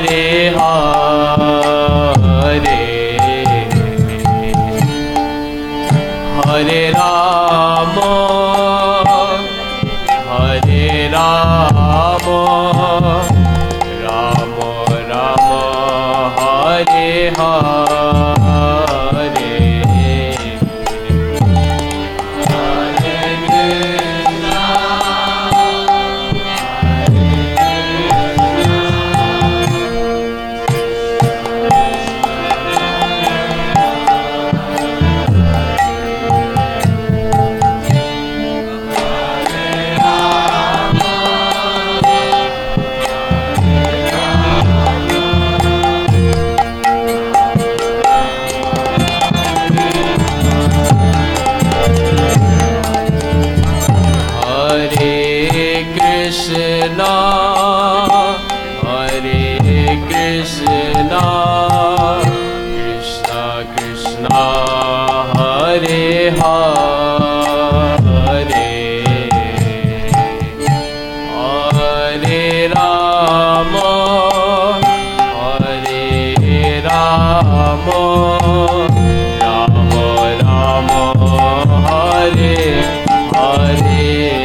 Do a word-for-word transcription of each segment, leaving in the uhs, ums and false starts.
Hare Hare Hare Rama Hare Rama Rama Rama Hare Hare Krishna, Hare Krishna, Krishna Krishna, Hare Hare, Hare Rama, Hare Rama, Rama Rama, Hare Hare.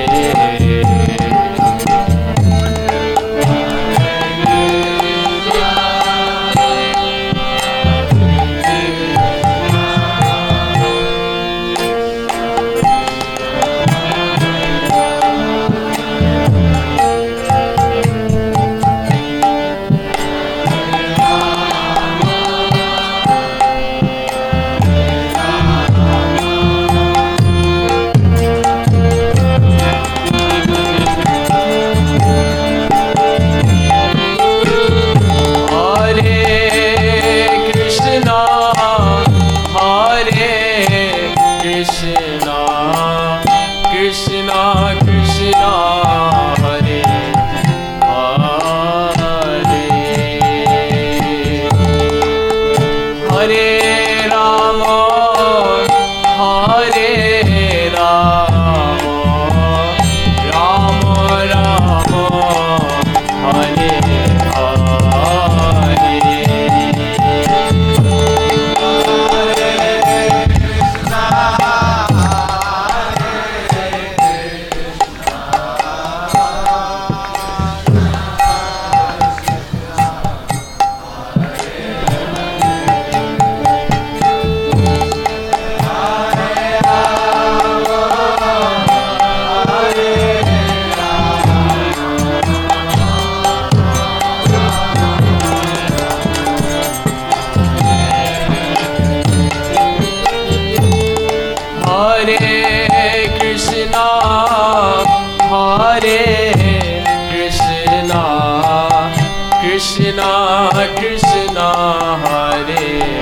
Krishna Krishna, Hare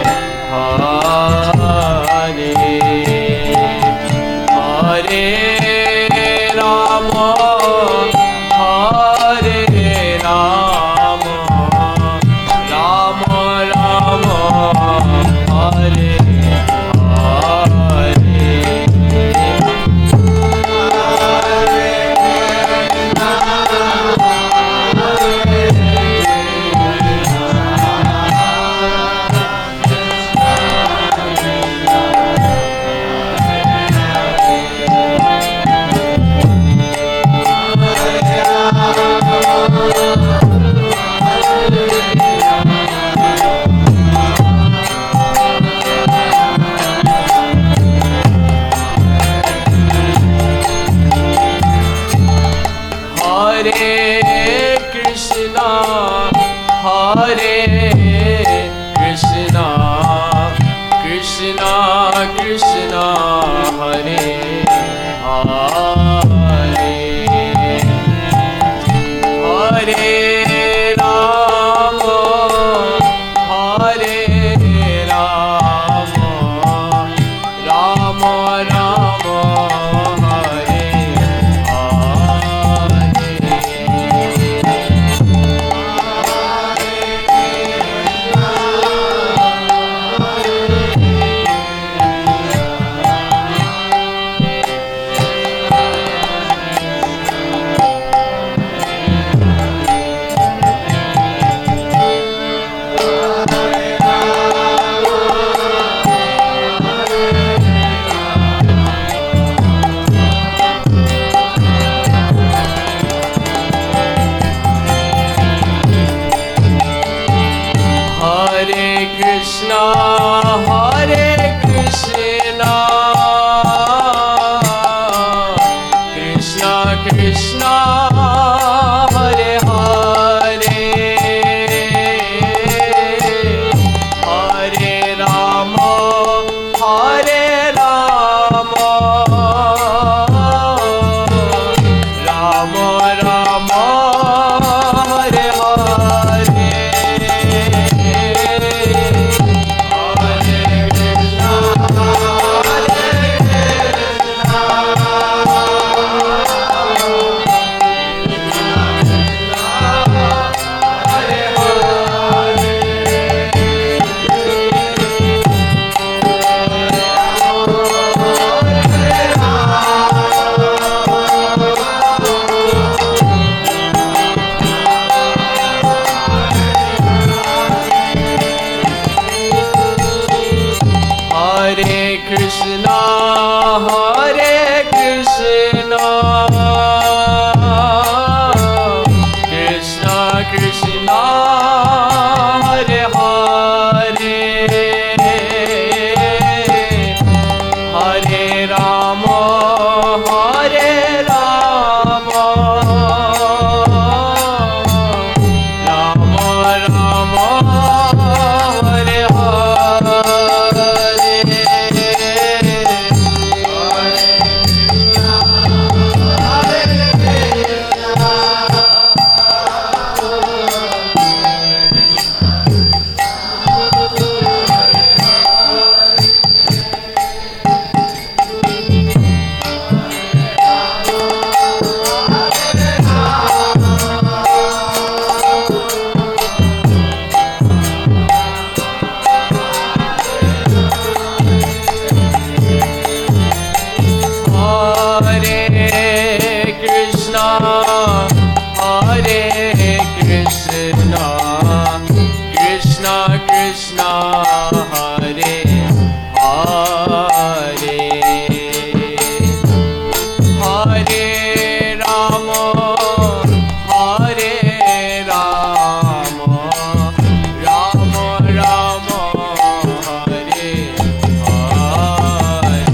Hare, Hare Rama, Hare Rama, Rama Rama, Hare Krishna, Hare Krishna, Krishna Krishna, Hare Hare, Hare Rama, Hare Rama, Rama Rama, Hare Hare. Krishna, Hare Krishna, Krishna Krishna, Hare Hare, Hare Rama, Hare Rama, Rama Rama, Hare Hare. Krishna, Hare Hare, Hare Rama, Hare Rama, Rama Rama, Hare Hare.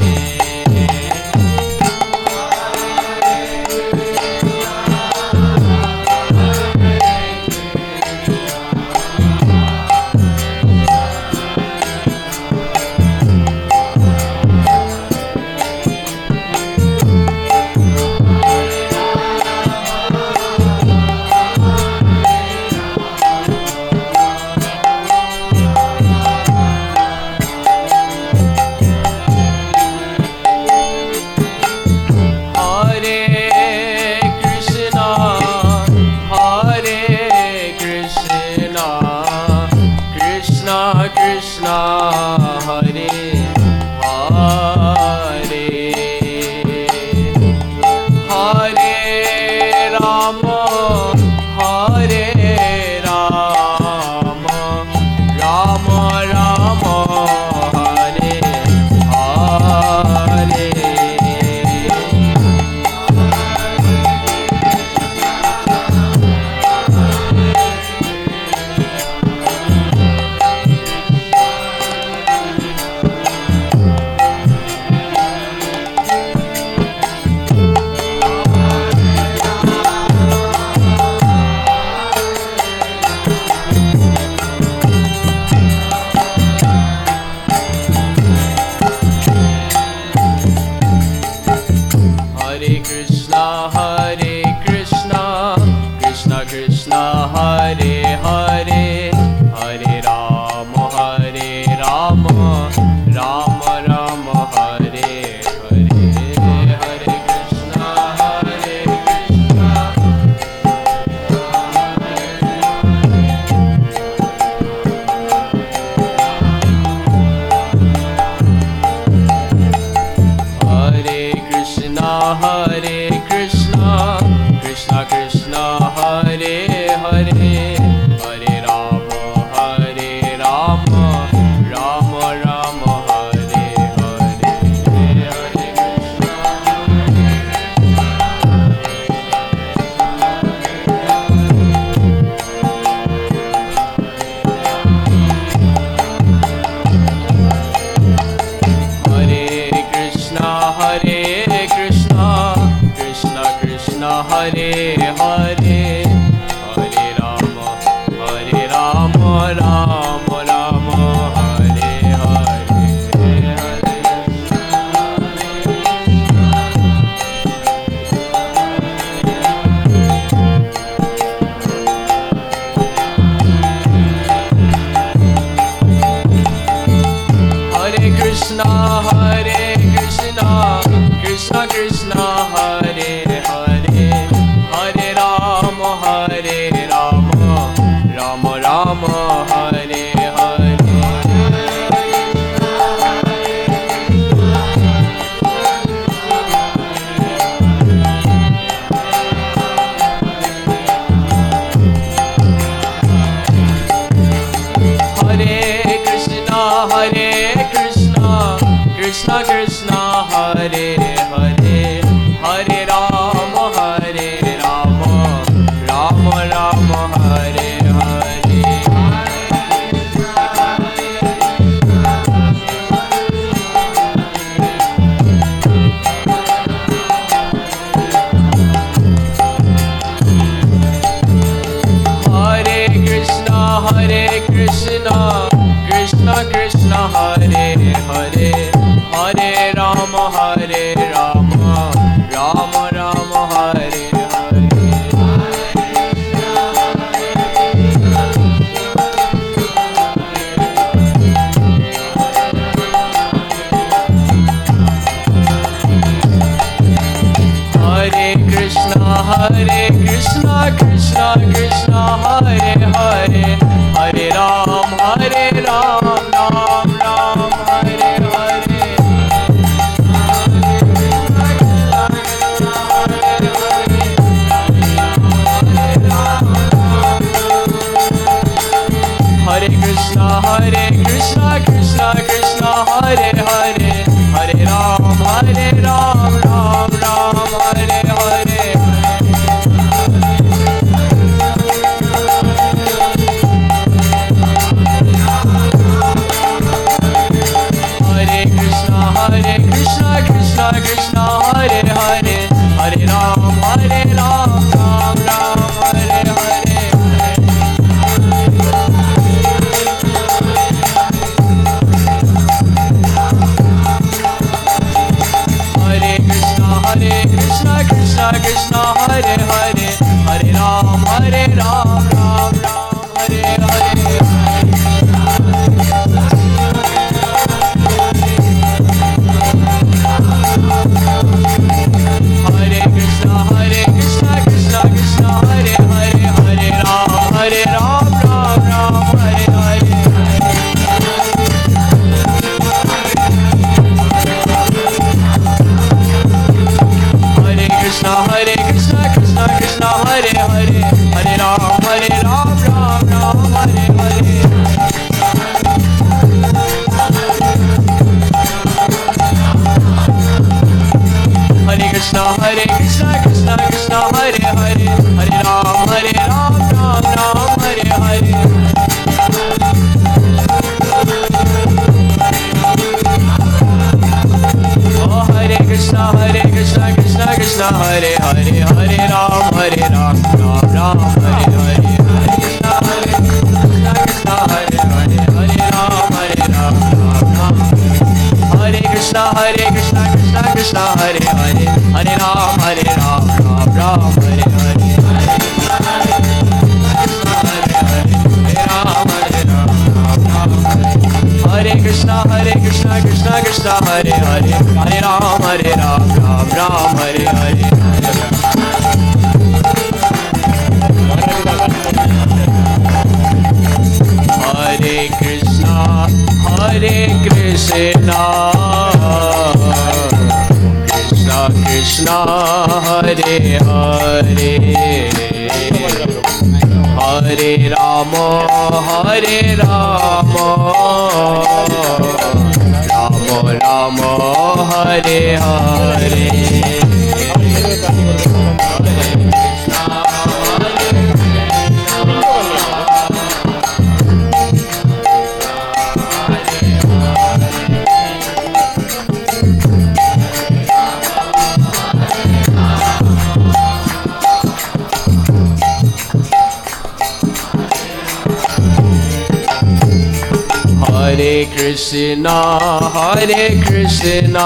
Hare Krishna, Hare Krishna,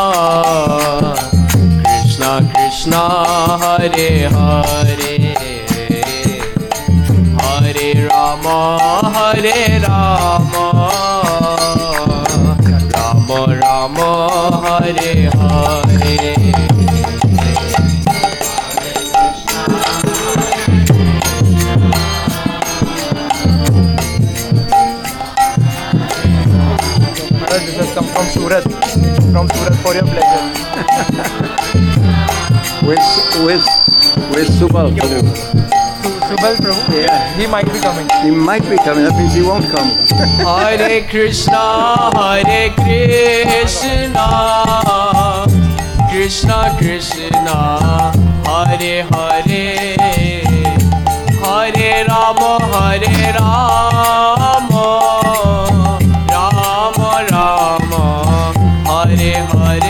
Krishna Krishna, Hare Hare, Hare Rama, Hare Rama, Rama Rama, Hare Hare. This has come from Surat, from Surat for your pleasure. Where's, where's, where's Subal? Su- Subal Prabhu? Yeah. He might be coming. He might be coming, that means he won't come. Hare Krishna, Hare Krishna, Krishna Krishna, Hare Hare, Hare Rama, Hare Rama, Rama Rama, Hare Hare.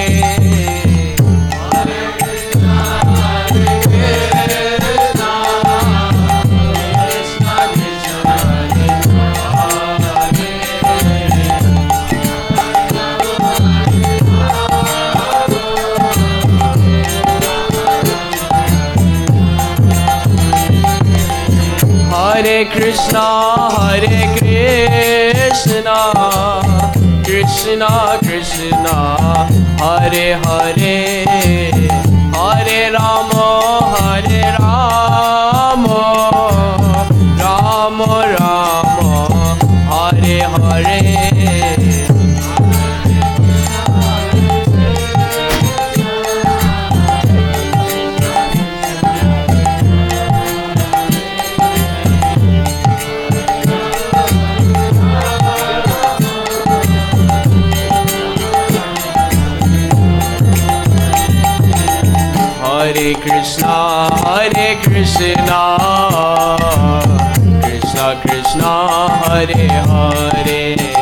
Hare Krishna, Hare Krishna, Krishna Krishna, Hare Hare, Hare Rama, Hare Rama, Rama Rama, Hare Hare. Hare Krishna, Hare Krishna, Krishna Krishna, Hare Hare,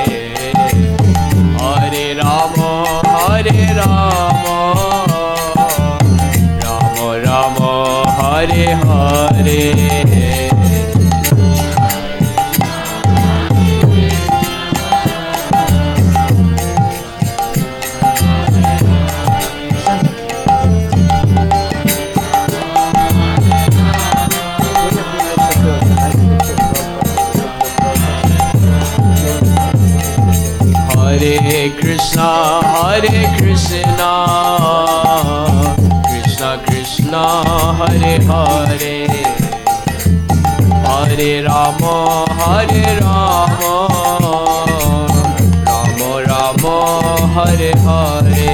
Hare Rama, Hare Rama, Rama Rama, Hare Hare. Hare Krishna, Hare Krishna, Krishna Krishna, Hare Hare, Hare Rama, Hare Rama, Rama Rama, Hare Hare.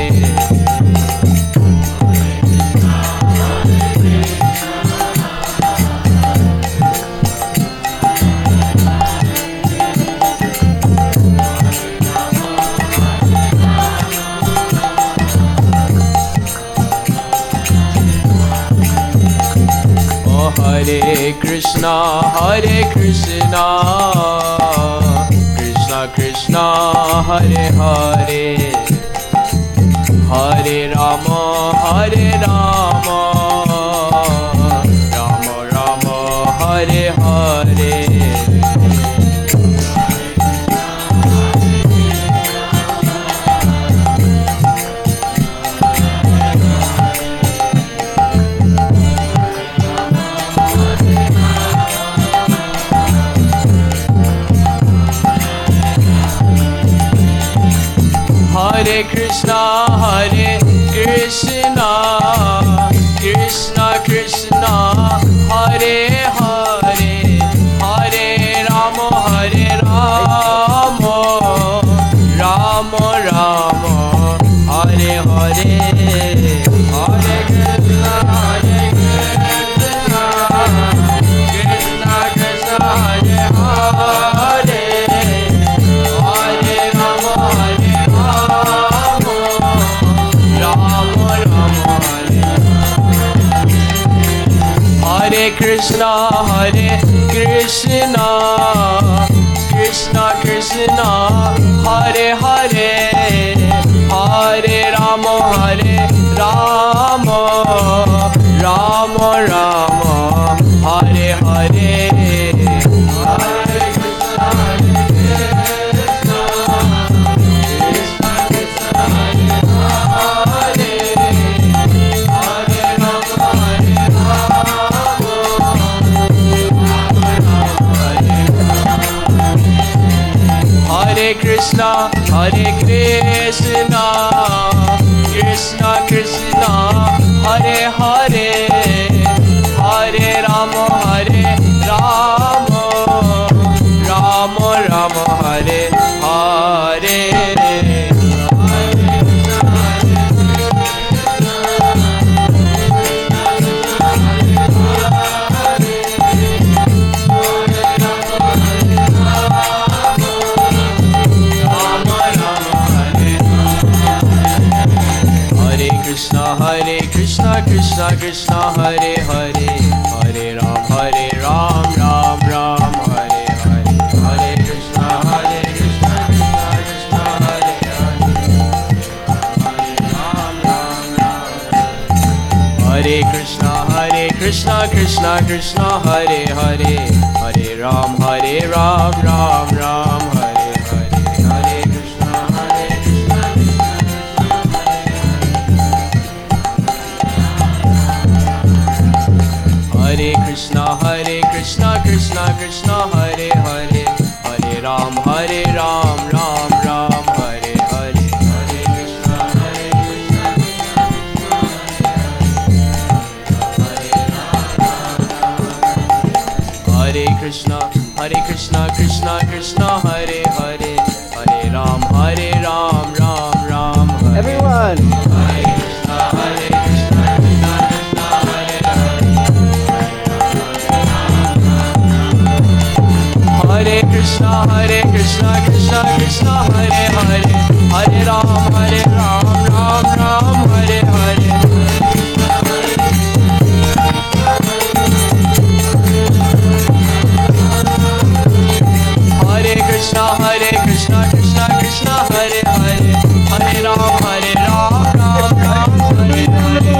Hare Krishna, Hare Krishna, Krishna Krishna, Hare Hare, Hare Rama, Hare Rama, Rama Rama, Hare Hare. Hare Krishna, Hare Krishna, Krishna Krishna, Hare Hare, Hare Rama, Hare Rama, Rama Rama, Hare Hare. Hare Krishna, Hare Krishna, Krishna Krishna, Hare Hare, Hare Rama, Hare Hare Krishna, Hare Krishna, Krishna Krishna, Hare Hare, Hare Rama, Hare Rama, Rama Rama, Hare Hare. Hare Krishna, Hare Krishna, Hare Krishna, Hare Krishna, Krishna Krishna, Hare Hare, Hare Rama, Hare Rama, Rama Rama, Hare Hare. Hare Krishna, Krishna Krishna, Hare Hare, Hare Ram, Hare Ram, Ram Ram, Hare Hare, Hare Krishna, Hare Krishna, Krishna Krishna, Hare Hare, Hare Ram, Ram Ram, Hare Krishna, Hare Krishna, Krishna Krishna, Hare Hare, Hare Ram, Hare Ram, Ram Ram, Hare Hare, Hare Krishna, Hare Krishna, Hare Krishna, Hare Krishna, Krishna Krishna, Hare Hare, Hare Ram, Hare Ram, Ram Ram, Hare Hare, Hare Krishna, Hare Krishna, Hare Krishna, Hare Krishna, Krishna Krishna, Hare Hare, Hare Ram, Hare Ram, Ram Ram, Hare Everyone. Hare Krishna, Hare Krishna, Krishna Krishna, Hare Hare. Hare Krishna, Hare Krishna, Krishna Krishna, Hare Hare, Hare Ram, Hare Ram, Ram Ram, Hare Hare. Hare Krishna, Hare Krishna, Krishna Krishna, Hare Hare, Hare Ram, Hare Ram, Ram Ram, Hare Hare.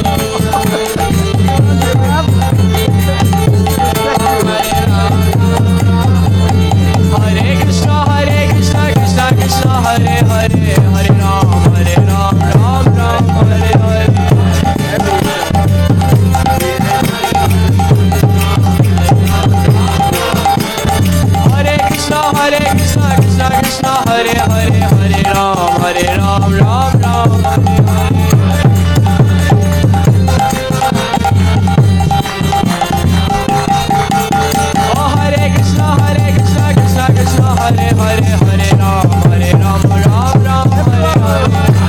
Hare Krishna, Hare Krishna, Krishna Krishna, Hare Hare, Hare Ram, Hare Ram, Ram Ram, Hare Hare. Hare Krishna, Hare Krishna, Krishna Krishna, Hare Hare, Hare Ram, Hare Ram, Ram Ram, Hare Hare. Oh Hare Krishna, Hare Krishna, Krishna Krishna, Hare Hare, Hare Ram, Hare Ram, Ram Ram, Hare Hare.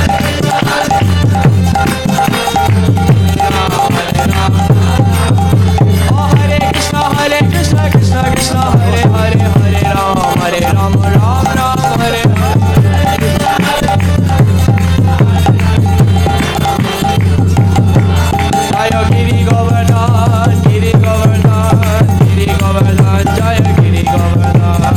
Oh Hare Krishna, Hare Krishna, Krishna Krishna, Hare Hare, Hare Ram, Hare Ram, Ram Ram, Hare Hare. Jaya Giri Govardhan, Giri Govardhan, Giri Govardhan, Jaya Giri Govardhan.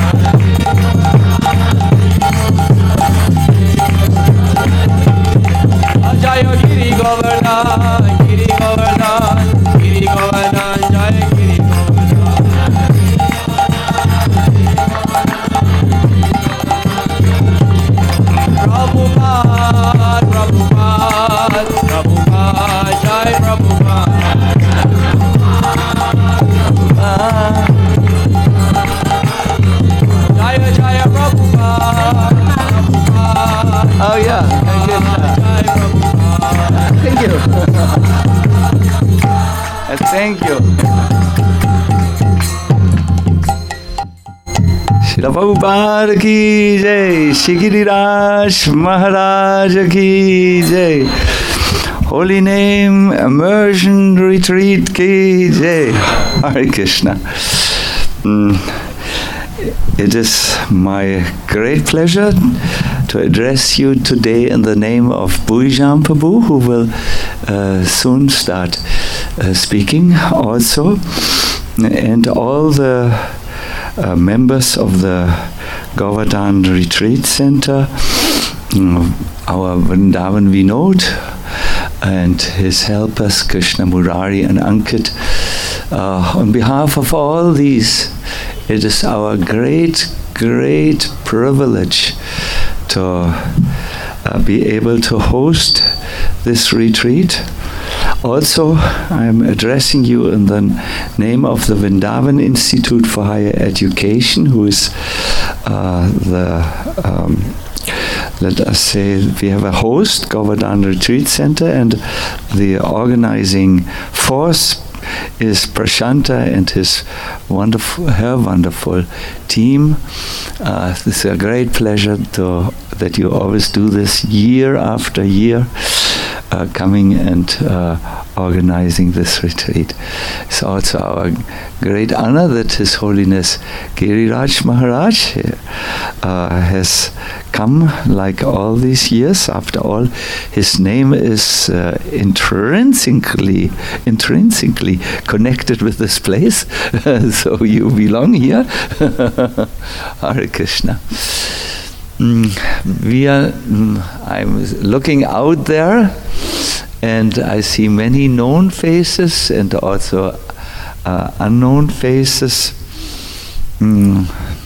Jaya Giri Govardhan, Giri Govardhan, Giri Govardhan, Jaya Giri Govardhan. Prabhupada, Prabhupada, Prabhupada, Jai Prabhupada. Jaya Jaya Prabhupada, Prabhupada. Oh yeah. Jai Prabhupada. Thank you. Uh, Thank you. Srila Prabhupada ki jai, Shri Giriraj Maharaj ki jai, Holy Name Immersion Retreat ki jai. Hare Krishna. Mm. It is my great pleasure to address you today in the name of Bhuijan Prabhu, who will uh, soon start uh, speaking also, and all the uh, members of the Govardhan Retreat Center, mm, our Vrindavan Vinod, and his helpers Krishna Murari and Ankit. Uh, on behalf of all these, it is our great, great privilege to uh, be able to host this retreat. Also, I'm addressing you in the name of the Vrindavan Institute for Higher Education, who is uh, the um, let us say we have a host, Govardhan Retreat Center, and the organizing force is Prashanta and his wonderful, her wonderful team. Uh, it's a great pleasure to, that you always do this year after year, uh, coming and uh, organizing this retreat. It's also our great honor that His Holiness Giriraj Maharaj uh, has come like all these years. After all, his name is uh, intrinsically intrinsically connected with this place, so you belong here. Hare Krishna. Mm, we are. Mm, I'm looking out there, and I see many known faces and also uh, unknown faces. Mm.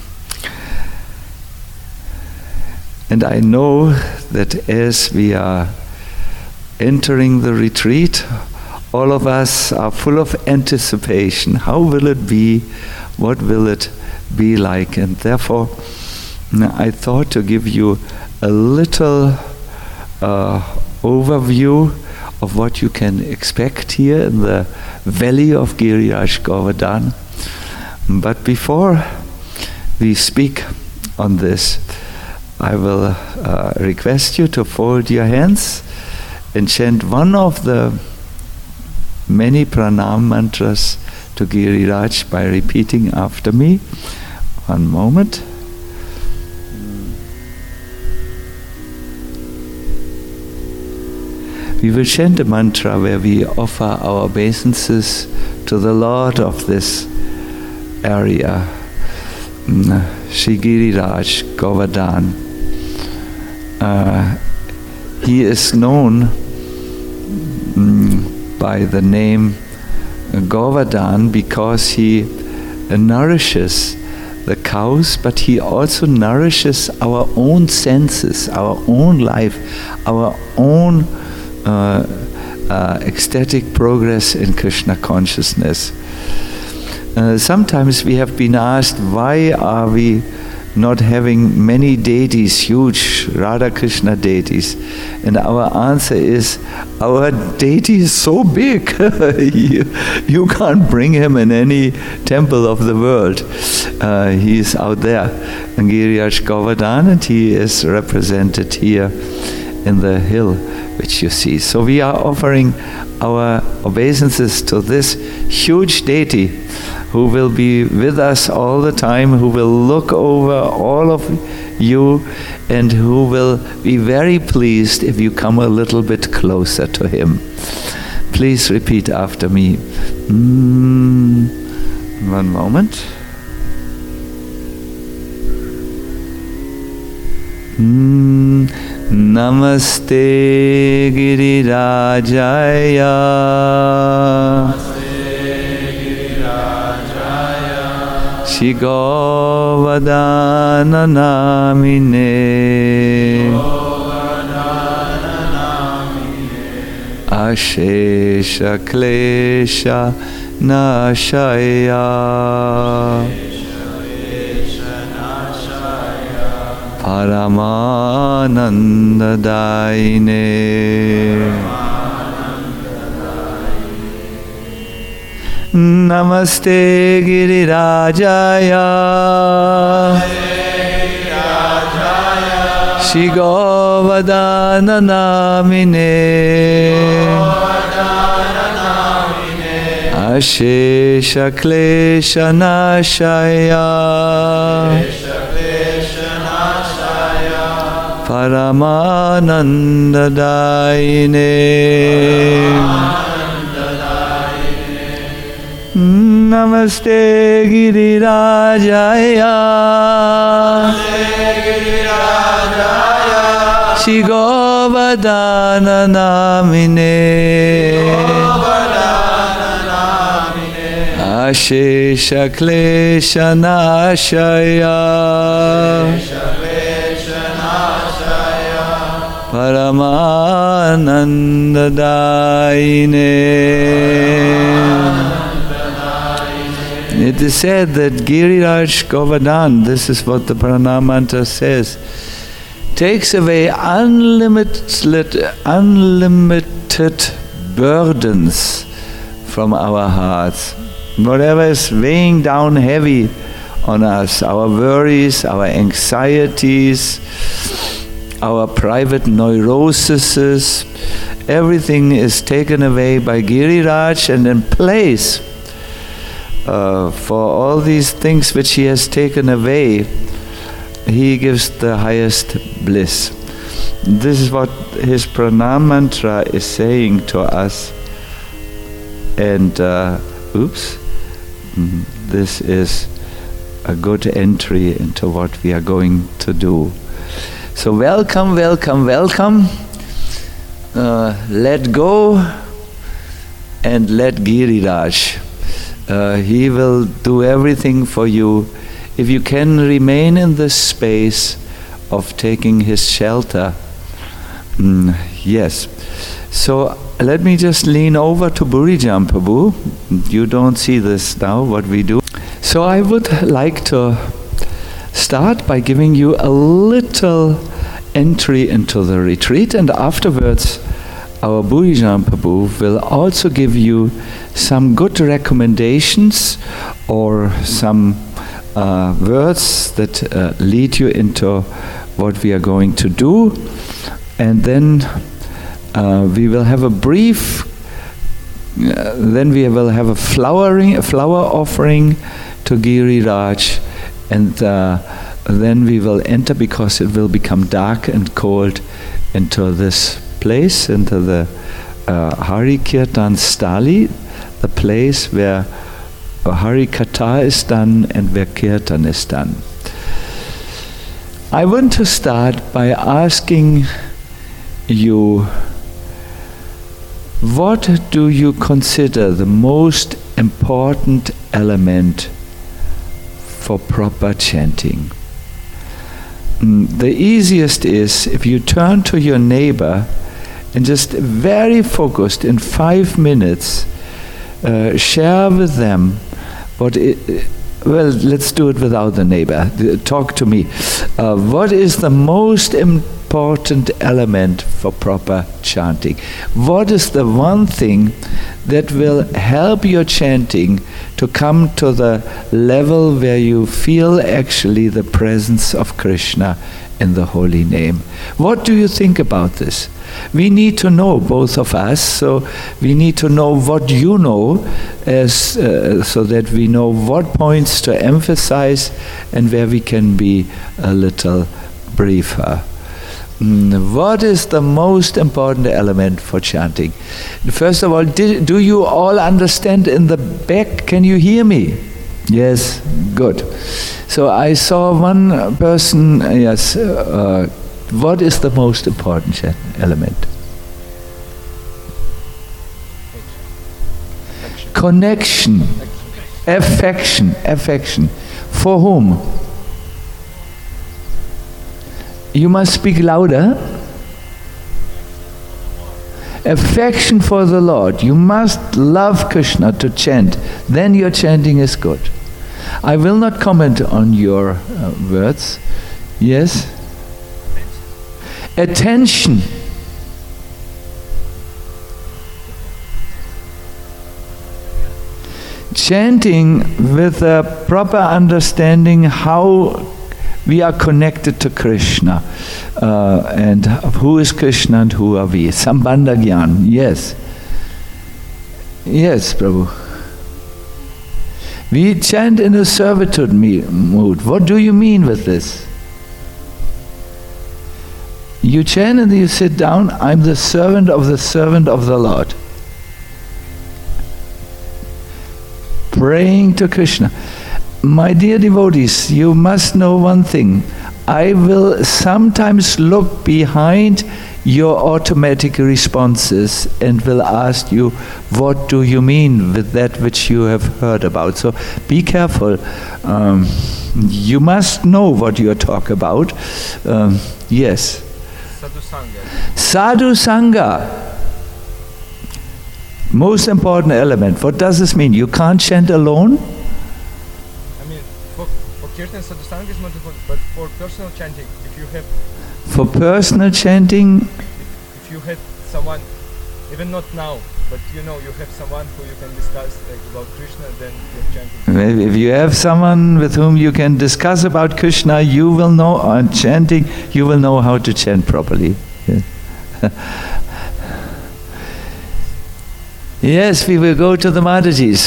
And I know that as we are entering the retreat, all of us are full of anticipation. How will it be? What will it be like? And therefore, I thought to give you a little uh, overview of what you can expect here in the valley of Giriraj Govardhan. But before we speak on this, I will uh, request you to fold your hands and chant one of the many pranam mantras to Giriraj by repeating after me. One moment. We will chant a mantra where we offer our obeisances to the Lord of this area, Shri Giriraj Govardhan. Uh, he is known mm, by the name Govardhan because he uh, nourishes the cows, but he also nourishes our own senses, our own life, our own uh, uh, ecstatic progress in Krishna consciousness. Uh, sometimes we have been asked, why are we not having many deities, huge Radha Krishna deities? And our answer is, our deity is so big, you, you can't bring him in any temple of the world. Uh, he is out there in Giriraj Govardhan, and he is represented here in the hill which you see. So we are offering our obeisances to this huge deity who will be with us all the time, who will look over all of you, and who will be very pleased if you come a little bit closer to him. Please repeat after me. Mm, one moment. Mm, Namaste Girirajaya. Shri Govardhana Namine Ashesha Klesha Nashaya Paramananda Daine. Namaste Girirajaya. Shri Govardhana Namine Ashesha Klesha Nashaya Paramananda Daine. Namaste Girirajaya. Shri Govardhana Namine Ashesha Klesha Nashaya Paramananda Daine. it is said that Giriraj Govardhan, this is what the pranam mantra says, takes away unlimited, unlimited burdens from our hearts. Whatever is weighing down heavy on us, our worries, our anxieties, our private neuroses, everything is taken away by Giriraj, and in place uh, for all these things which he has taken away, he gives the highest bliss. This is what his pranam mantra is saying to us. And uh, oops, this is a good entry into what we are going to do. So welcome, welcome, welcome. Uh, let go and let Giriraj. Uh, he will do everything for you if you can remain in the space of taking his shelter. Mm, yes. So let me just lean over to Burijan Prabhu. You don't see this now, what we do. So I would like to start by giving you a little entry into the retreat, and afterwards our Burijan Prabhu will also give you some good recommendations or some uh, words that uh, lead you into what we are going to do. And then uh, we will have a brief, uh, then we will have a flowering, a flower offering to Giriraj, and uh, then we will enter, because it will become dark and cold, into this place, into the uh, Hari Kirtan Stali, the place where Hari Katha is done and where Kirtan is done. I want to start by asking you, what do you consider the most important element for proper chanting? Mm, the easiest is if you turn to your neighbor and just very focused in five minutes uh, share with them what it, well, let's do it without the neighbor. Talk to me. Uh, what is the most important element for proper chanting? What is the one thing that will help your chanting to come to the level where you feel actually the presence of Krishna in the holy name? What do you think about this? We need to know, both of us, so we need to know what you know, as uh, so that we know what points to emphasize and where we can be a little briefer. Mm, what is the most important element for chanting? First of all, did, do you all understand in the back? Can you hear me? Yes, good. So I saw one person, uh, yes, uh, what is the most important element? Connection, affection, affection. For whom? You must speak louder. Affection for the Lord. You must love Krishna to chant. Then your chanting is good. I will not comment on your uh, words. Yes? Attention. Chanting with a proper understanding how we are connected to Krishna, uh, and who is Krishna and who are we. Sambandha Gyan, yes. Yes, Prabhu. We chant in a servitude mood. What do you mean with this? You chant and you sit down, I'm the servant of the servant of the Lord. Praying to Krishna. My dear devotees, you must know one thing. I will sometimes look behind your automatic responses and will ask you, what do you mean with that which you have heard about? So be careful. Um, you must know what you talk about. Um, yes. Sadhu Sangha. Sadhu Sangha. Most important element. What does this mean? You can't chant alone? Kirtan Sadhusanga is wonderful, but for personal chanting, if you have For personal chanting, if you have someone, even not now, but you know you have someone who you can discuss like, about Krishna, then you're chanting. if you have someone with whom you can discuss about Krishna, you will know on chanting, you will know how to chant properly. Yes. Yes, we will go to the Matajis.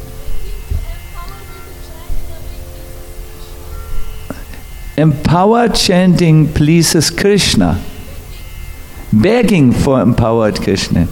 Empowered chanting pleases Krishna. Begging for empowered Krishna.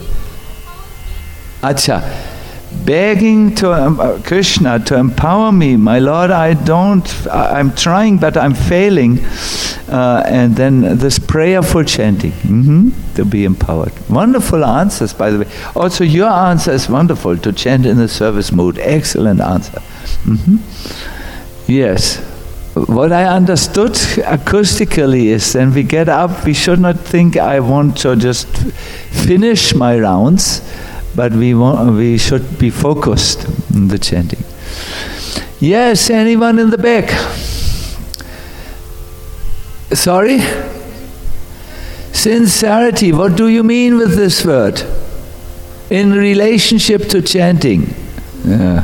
Acha. Begging to um, Krishna to empower me, my Lord, I don't, I, I'm trying but I'm failing. Uh, and then this prayerful chanting, mm-hmm, to be empowered. Wonderful answers, by the way. Also, your answer is wonderful, to chant in the service mood. Excellent answer. Mm-hmm. Yes. What I understood acoustically is, then we get up, we should not think I want to just finish my rounds, but we want, we should be focused in the chanting. Yes, anyone in the back? Sorry? Sincerity, what do you mean with this word? In relationship to chanting. Yeah.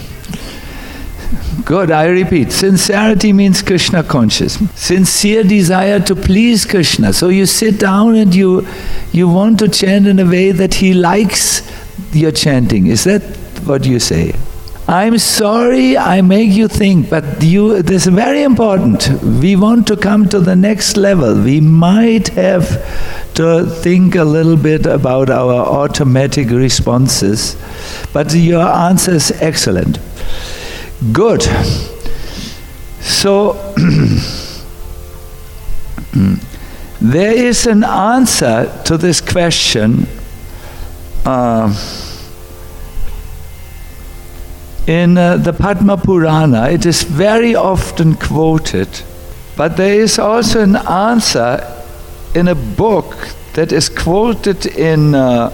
Good, I repeat. Sincerity means Krishna conscious. Sincere desire to please Krishna. So you sit down and you you want to chant in a way that he likes your chanting. Is that what you say? I'm sorry I make you think, but you, this is very important. We want to come to the next level. We might have to think a little bit about our automatic responses, but your answer is excellent. Good. So, there is an answer to this question uh, in uh, the Padma Purana. It is very often quoted, but there is also an answer in a book that is quoted in uh,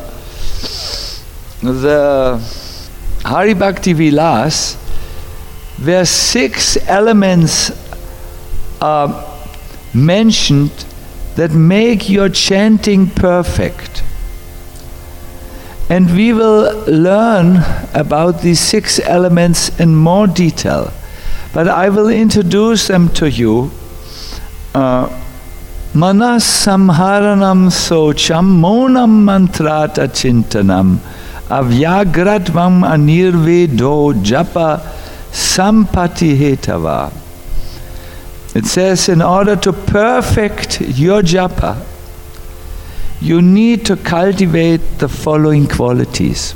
the Hari Bhakti Vilas, where six elements are mentioned that make your chanting perfect. And we will learn about these six elements in more detail. But I will introduce them to you. Uh, Manas samharanam socham monam mantrata chintanam avyagratvam anirvedo japa sampati hetava. It says, in order to perfect your japa, you need to cultivate the following qualities.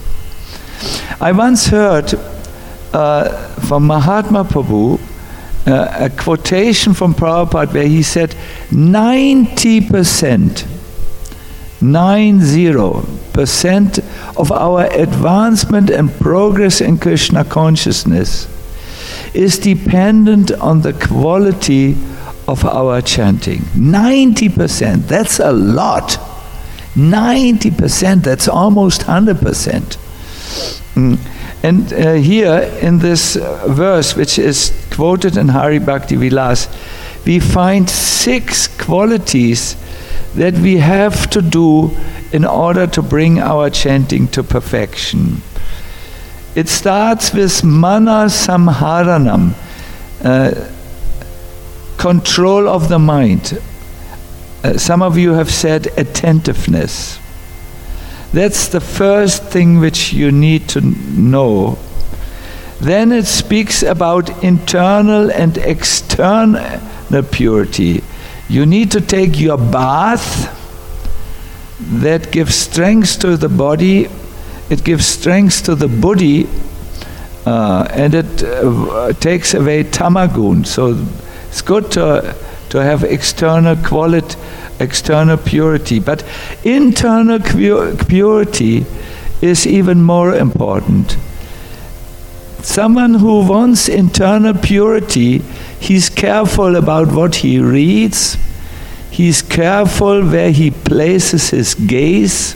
I once heard uh, from Mahatma Prabhu uh, a quotation from Prabhupada where he said ninety percent, nine zero percent of our advancement and progress in Krishna consciousness is dependent on the quality of our chanting. ninety percent, that's a lot. ninety percent, that's almost one hundred percent. Mm. And uh, here in this uh, verse, which is quoted in Hari Bhakti Vilas, we find six qualities that we have to do in order to bring our chanting to perfection. It starts with mana samharanam, uh, control of the mind. Uh, some of you have said attentiveness. That's the first thing which you need to know. Then it speaks about internal and external purity. You need to take your bath that gives strength to the body, it gives strength to the buddhi, uh, and it uh, takes away tamagun. So it's good to, to have external quality, external purity. But internal purity is even more important. Someone who wants internal purity, he's careful about what he reads, he's careful where he places his gaze.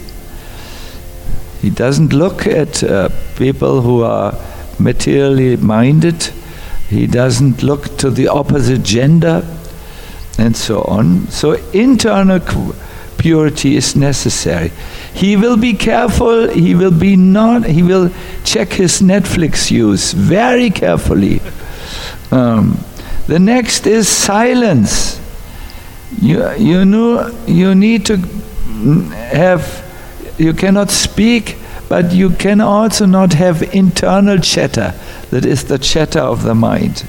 He doesn't look at uh, people who are materially minded, He doesn't look to the opposite gender, and so on. So internal purity is necessary. He will be careful, he will be not, he will check his Netflix use very carefully. Um, the next is silence. You, you know, you need to have, you cannot speak, but you can also not have internal chatter. That is the chatter of the mind.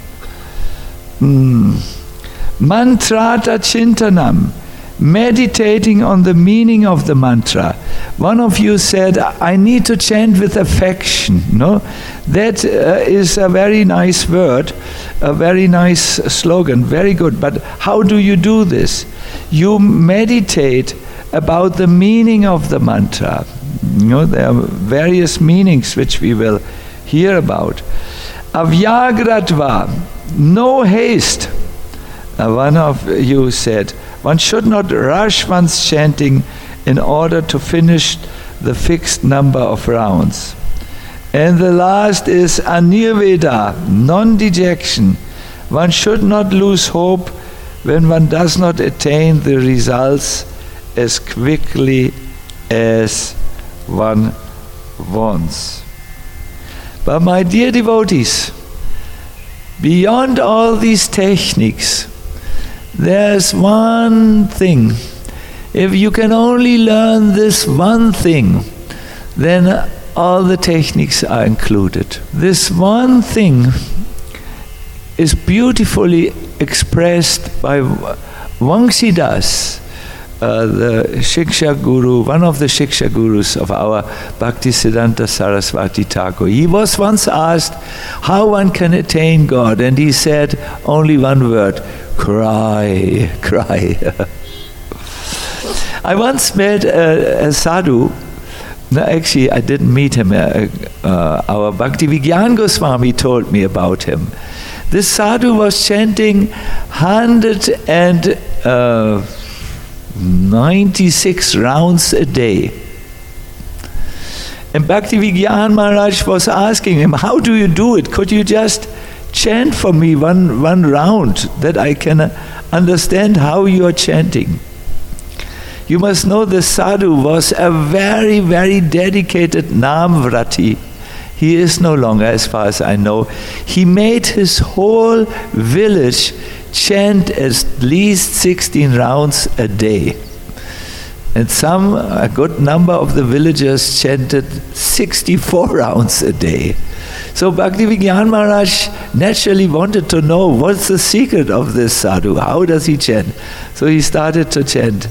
Mm. Mantrata chintanam, meditating on the meaning of the mantra. One of you said, I need to chant with affection. No, that uh, is a very nice word, a very nice slogan, very good. But how do you do this? You meditate about the meaning of the mantra. You know, there are various meanings which we will hear about. Avyagratva, no haste. Uh, one of you said, one should not rush one's chanting in order to finish the fixed number of rounds. And the last is anirveda, non-dejection. One should not lose hope when one does not attain the results as quickly as one wants. But my dear devotees, beyond all these techniques, there's one thing. If you can only learn this one thing, then all the techniques are included. This one thing is beautifully expressed by Vangsidas, uh, the Shiksha Guru, one of the Shiksha Gurus of our Bhaktisiddhanta Saraswati Thakur. He was once asked how one can attain God, and he said only one word: cry, cry. I once met a, a sadhu. No, actually, I didn't meet him. Uh, uh, our Bhaktivigyan Goswami told me about him. This sadhu was chanting one hundred ninety-six rounds a day. And Bhaktivigyan Maharaj was asking him, how do you do it? Could you just chant for me one, one round that I can understand how you are chanting? You must know the sadhu was a very, very dedicated Namvrati. He is no longer, as far as I know. He made his whole village chant at least sixteen rounds a day. And some, a good number of the villagers chanted sixty-four rounds a day. So Bhaktivigyan Maharaj naturally wanted to know what's the secret of this sadhu. How does he chant? So he started to chant.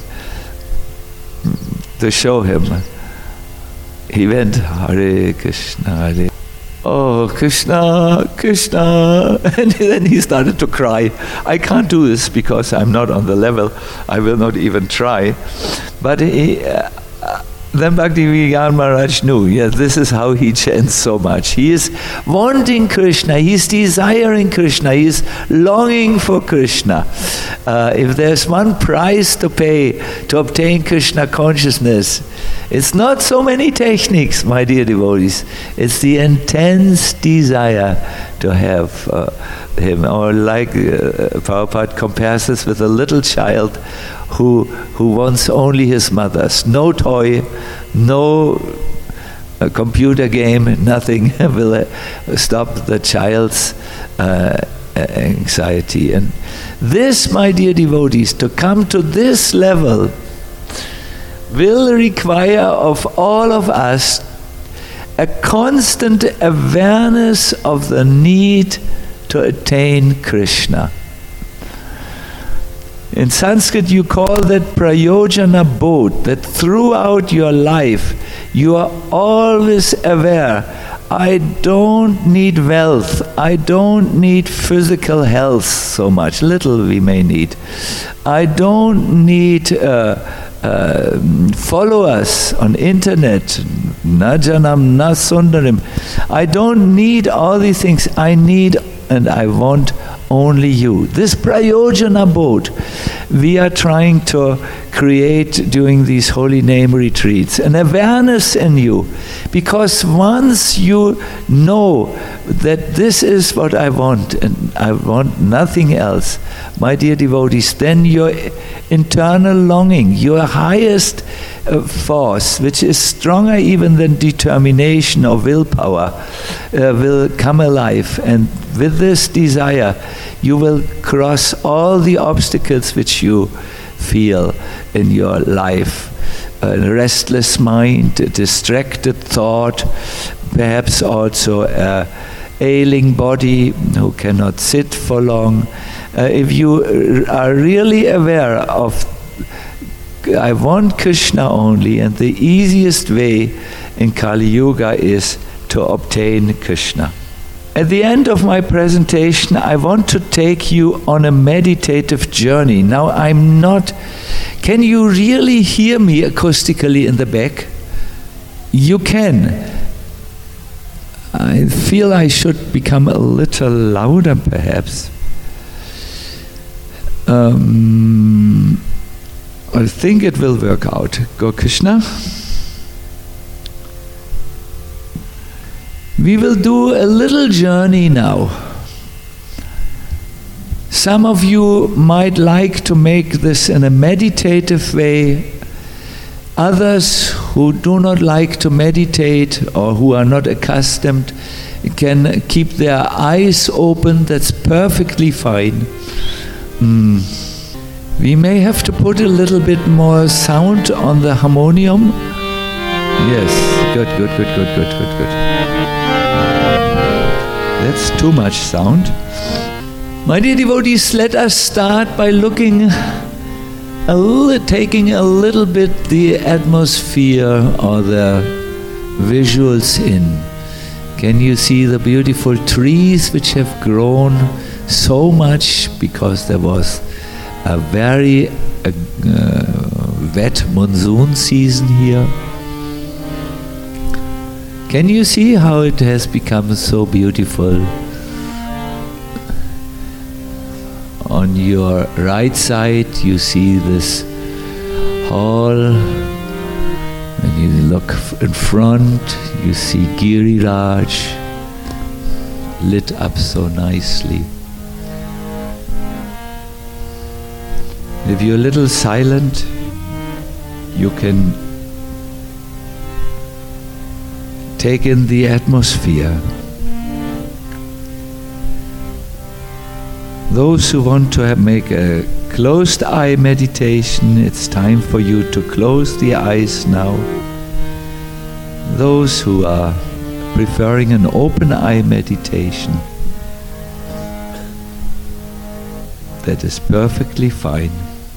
To show him, he went Hare Krishna, Hare. Oh Krishna, Krishna, and then he started to cry. I can't do this because I'm not on the level. I will not even try. But he, uh, then Bhaktivigyan Maharaj knew, yes, this is how he chants so much. He is wanting Krishna, he is desiring Krishna, he is longing for Krishna. Uh, if there's one price to pay to obtain Krishna consciousness, it's not so many techniques, my dear devotees. It's the intense desire to have uh, him. Or like uh, Prabhupada compares this with a little child who who wants only his mother's. No toy, no uh, computer game, nothing will uh, stop the child's uh, anxiety. And this, my dear devotees, to come to this level will require of all of us a constant awareness of the need to attain Krishna. In Sanskrit you call that prayojana bodh, that throughout your life you are always aware, I don't need wealth, I don't need physical health so much, little we may need. I don't need uh, uh, followers on internet, na janam na sundarim. I don't need all these things, I need and I want only you. This Prayojana boat we are trying to create during these holy name retreats, an awareness in you, because once you know that this is what I want and I want nothing else, my dear devotees, then your internal longing, your highest uh, force, which is stronger even than determination or willpower, uh, will come alive, and with this desire you will cross all the obstacles which you feel in your life. A restless mind, a distracted thought, perhaps also a ailing body who cannot sit for long. Uh, if you are really aware of, I want Krishna only, and the easiest way in Kali Yuga is to obtain Krishna. At the end of my presentation, I want to take you on a meditative journey. Now, I'm not... Can you really hear me acoustically in the back? You can. I feel I should become a little louder, perhaps. Um, I think it will work out. Go Krishna. We will do a little journey now. Some of you might like to make this in a meditative way. Others who do not like to meditate or who are not accustomed can keep their eyes open. That's perfectly fine. Mm. We may have to put a little bit more sound on the harmonium. Yes, good, good, good, good, good, good, good. That's too much sound. My dear devotees, let us start by looking, a li- taking a little bit the atmosphere or the visuals in. Can you see the beautiful trees which have grown so much because there was a very uh, uh, wet monsoon season here? Can you see how it has become so beautiful? On your right side you see this hall. When you look in front you see Giriraj lit up so nicely. If you're a little silent, you can take in the atmosphere. Those who want to have, make a closed eye meditation, it's time for you to close the eyes now. Those who are preferring an open eye meditation, that is perfectly fine.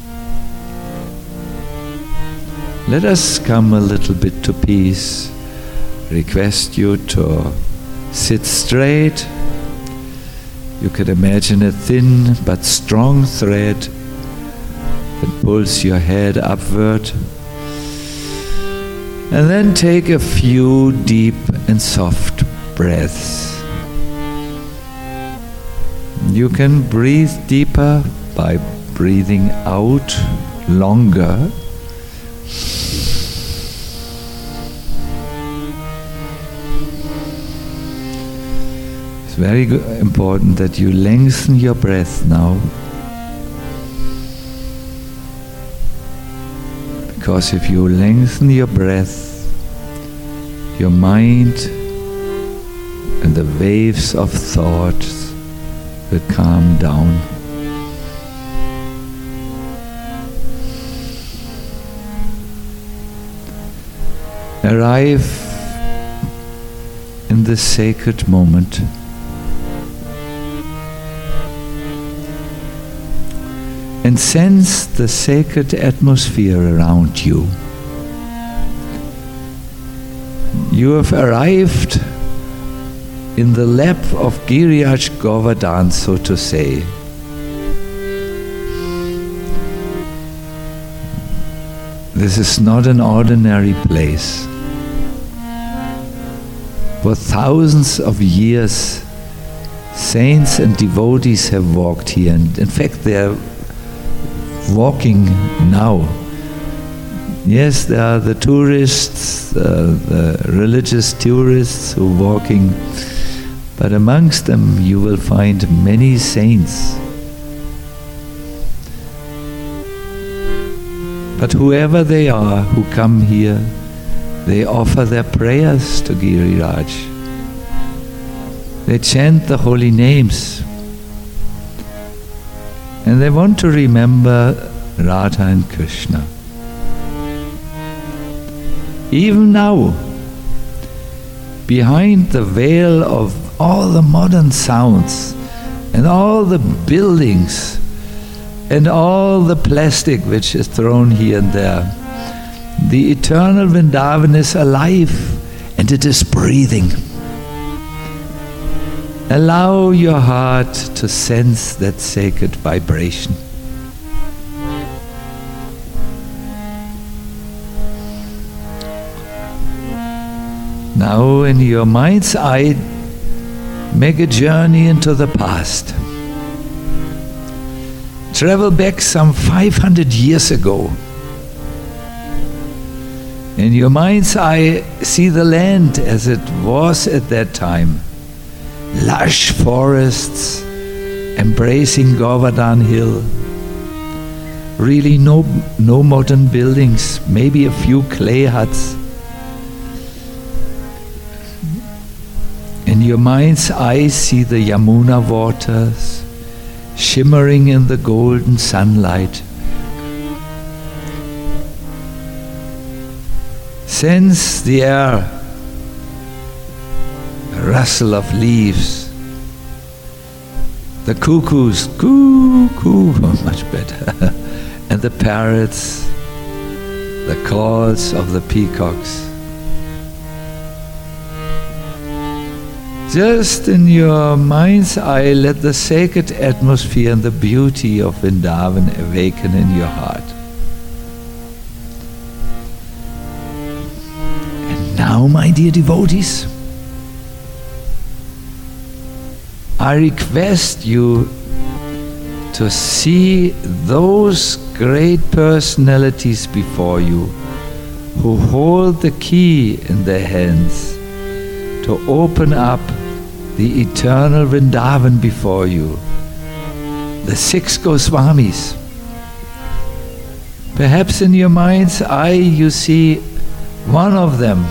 Let us come a little bit to peace. Request you to sit straight. You can imagine a thin but strong thread that pulls your head upward. And then take a few deep and soft breaths. You can breathe deeper by breathing out longer. It's very good, important that you lengthen your breath now, because if you lengthen your breath, your mind and the waves of thoughts will calm down. Arrive in this sacred moment. And sense the sacred atmosphere around you. You have arrived in the lap of Giriraj Govardhan, so to say. This is not an ordinary place. For thousands of years, saints and devotees have walked here, and in fact they are walking now. Yes, there are the tourists, uh, the religious tourists who are walking, but amongst them you will find many saints. But whoever they are who come here, they offer their prayers to Giriraj. They chant the holy names. And they want to remember Radha and Krishna. Even now, behind the veil of all the modern sounds and all the buildings and all the plastic which is thrown here and there, the eternal Vrindavan is alive and it is breathing. Allow your heart to sense that sacred vibration. Now, in your mind's eye, make a journey into the past. Travel back some five hundred years ago. In your mind's eye, see the land as it was at that time. Lush forests embracing Govardhan Hill. Really no, no modern buildings, maybe a few clay huts. In your mind's eye, see the Yamuna waters shimmering in the golden sunlight. Sense the air, the rustle of leaves, the cuckoos, coo, coo, oh, much better, and the parrots, the calls of the peacocks. Just in your mind's eye, let the sacred atmosphere and the beauty of Vrindavan awaken in your heart. And now, my dear devotees, I request you to see those great personalities before you who hold the key in their hands to open up the eternal Vrindavan before you. The six Goswamis. Perhaps in your mind's eye you see one of them.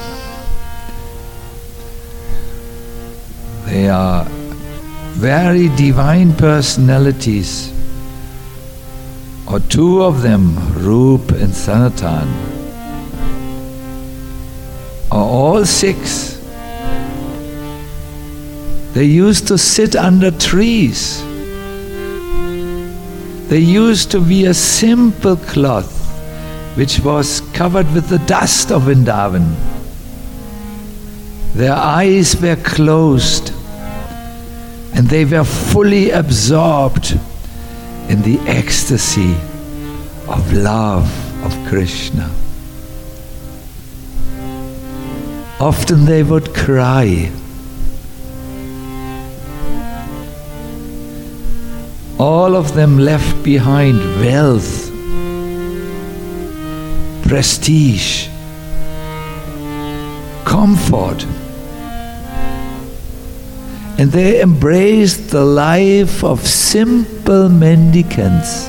They are very divine personalities. Or two of them, Rup and Sanatan. Or all six. They used to sit under trees. They used to wear a simple cloth which was covered with the dust of Vrindavan. Their eyes were closed and they were fully absorbed in the ecstasy of love of Krishna. Often they would cry. All of them left behind wealth, prestige, comfort, and they embraced the life of simple mendicants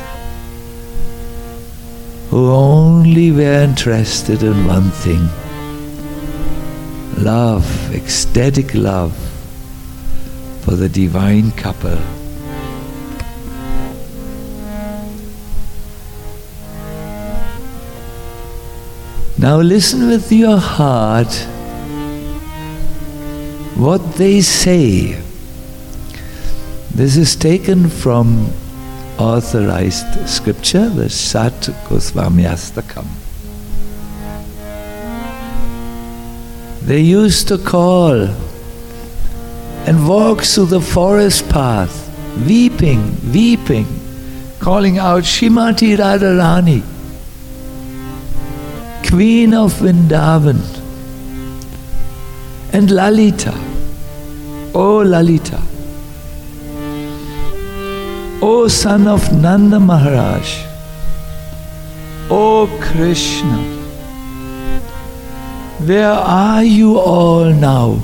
who only were interested in one thing: love, ecstatic love for the divine couple. Now listen with your heart what they say. This is taken from authorized scripture, the Sat Goswamiastakam. They used to call and walk through the forest path, weeping, weeping, calling out, Shrimati Radharani, Queen of Vrindavan, and Lalita, oh Lalita. O son of Nanda Maharaj, O Krishna, where are you all now?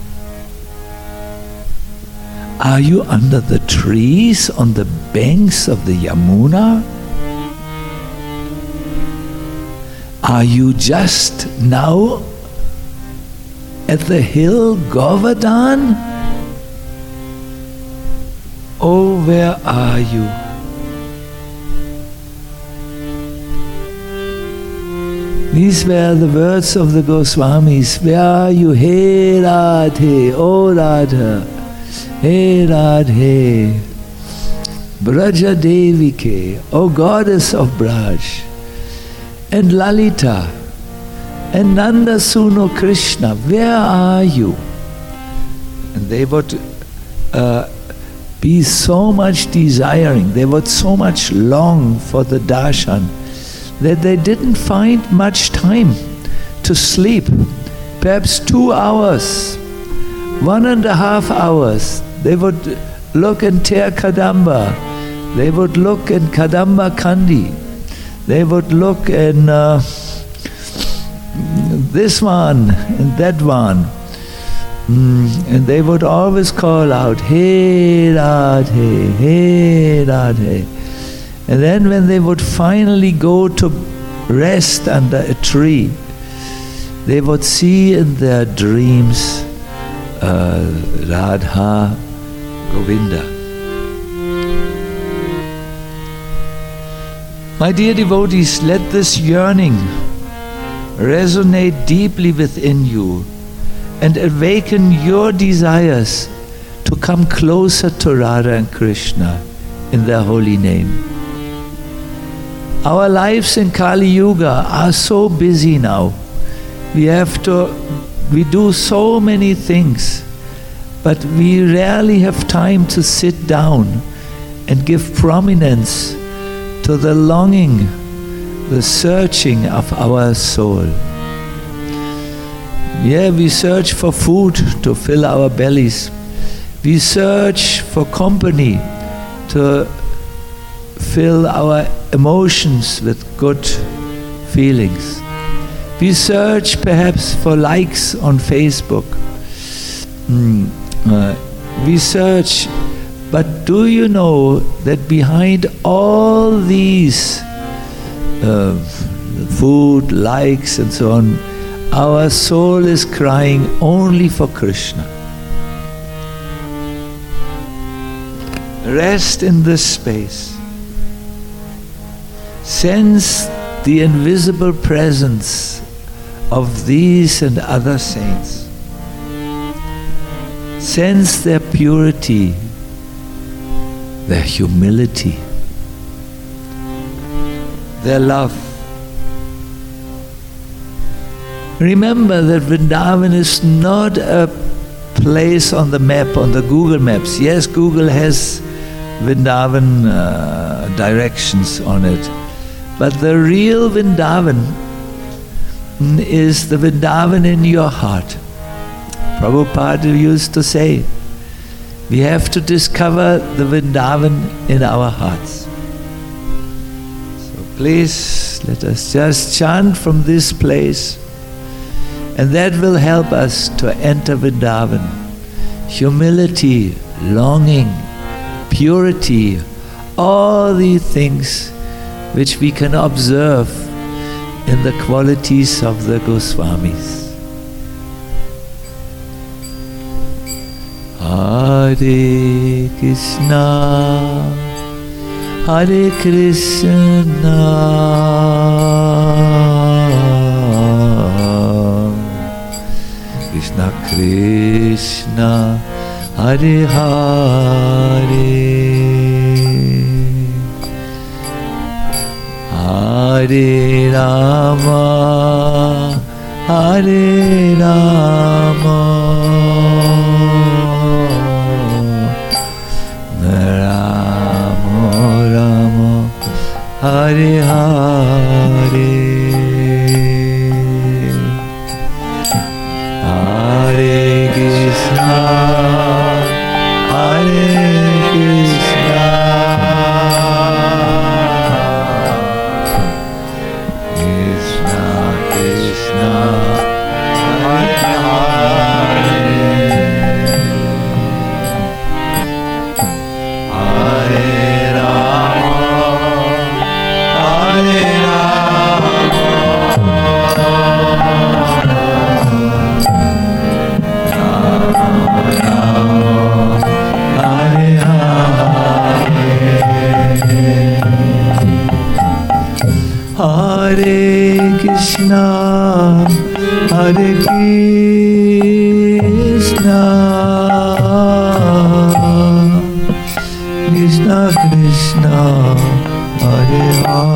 Are you under the trees on the banks of the Yamuna? Are you just now at the hill Govardhan? Oh, where are you? These were the words of the Goswamis. Where are you? Hey Radhe, O Radha, Hey Radhe, Braja Devike, O goddess of Braj, and Lalita, and Nanda Suno Krishna, where are you? And they would uh, be so much desiring, they would so much long for the darshan, that they didn't find much time to sleep. Perhaps two hours, one and a half hours. They would look in Ter Kadamba, they would look in Kadamba Kandi, they would look in uh, this one and that one. Mm, and they would always call out, Hey Radhe, Hey Radhe. And then when they would finally go to rest under a tree, they would see in their dreams uh, Radha Govinda. My dear devotees, let this yearning resonate deeply within you and awaken your desires to come closer to Radha and Krishna in their holy name. Our lives in Kali Yuga are so busy now. We have to, we do so many things, but we rarely have time to sit down and give prominence to the longing, the searching of our soul. Yeah, we search for food to fill our bellies. We search for company to fill our emotions with good feelings. We search perhaps for likes on Facebook. Mm, uh, we search, but do you know that behind all these uh, food, likes and so on, our soul is crying only for Krishna. Rest in this space. Sense the invisible presence of these and other saints. Sense their purity, their humility, their love. Remember that Vrindavan is not a place on the map, on the Google Maps. Yes, Google has Vrindavan uh, directions on it. But the real Vrindavan is the Vrindavan in your heart. Prabhupada used to say, we have to discover the Vrindavan in our hearts. So please, let us just chant from this place, and that will help us to enter Vrindavan. Humility, longing, purity, all these things which we can observe in the qualities of the Goswamis. Hare Krishna, Hare Krishna, Krishna Krishna, Hare Hare, Hare Rama, Hare Rama, Rama Rama, Hare Hare, Hare Krishna, Hare Krishna, Hare Krishna, Hare Krishna, Krishna Krishna, Hare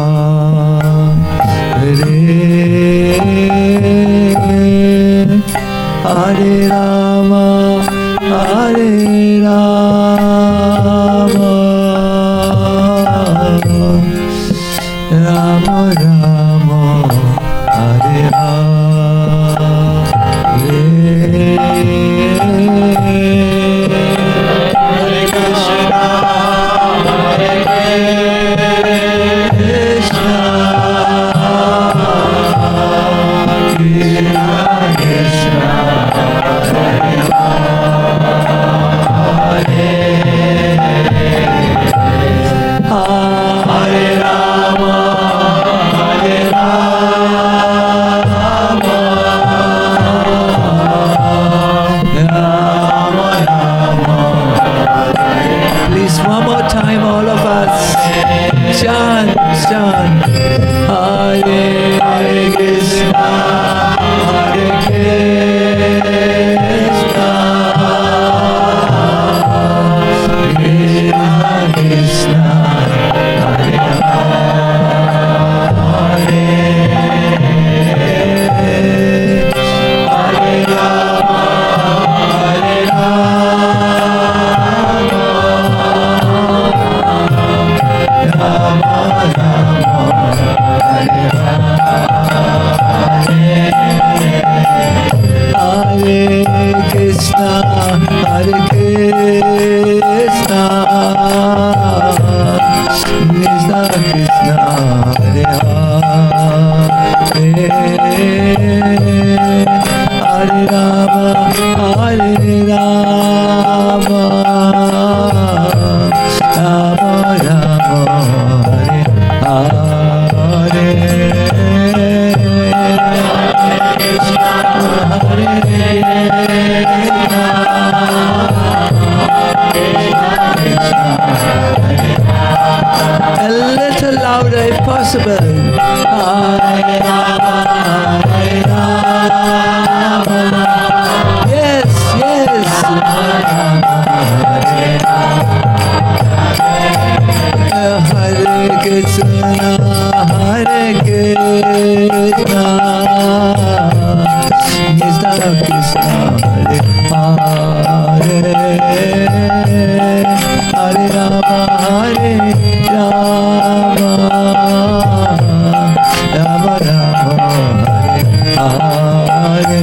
Hare, Hare Rama, Hare Rama, Rama Rama, Hare Hare, Hare Krishna, Hare Krishna, Krishna Krishna, Hare Hare Rama, Hare Rama, Rama Rama. Please, one more time, all of us. Chant, chant. Hare Krishna, Hare Krishna, Krishna Krishna, Hare Hare, Hare Rama, Hare Rama, Rama Rama, Hare Hare Krishna, Hare Krishna, Krishna Krishna, Hare Hare, Hare Rama, Hare Rama, Rama Rama, Hare Hare, Hare a little louder if possible. Hare Rama, Hare Rama. Yes, yes. Hare Krishna, Hare Krishna, Krishna Krishna, Hare Hare, Hare Rama, Hare Rama, Rama Rama, Hare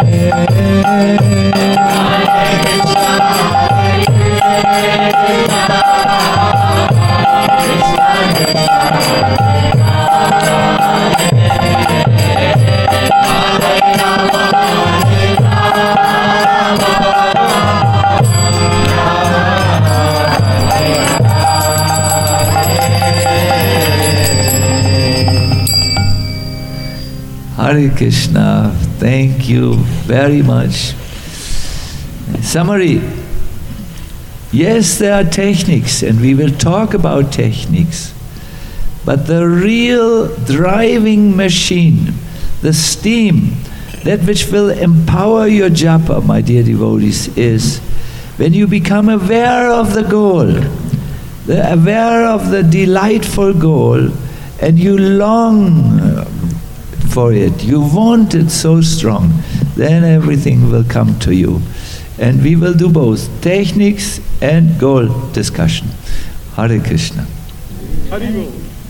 Hare Krishna, thank you very much. Summary. Yes, there are techniques, and we will talk about techniques. But the real driving machine, the steam, that which will empower your japa, my dear devotees, is when you become aware of the goal, the aware of the delightful goal, and you long for it, you want it so strong, then everything will come to you. And we will do both, techniques and goal discussion. Hare Krishna. Hare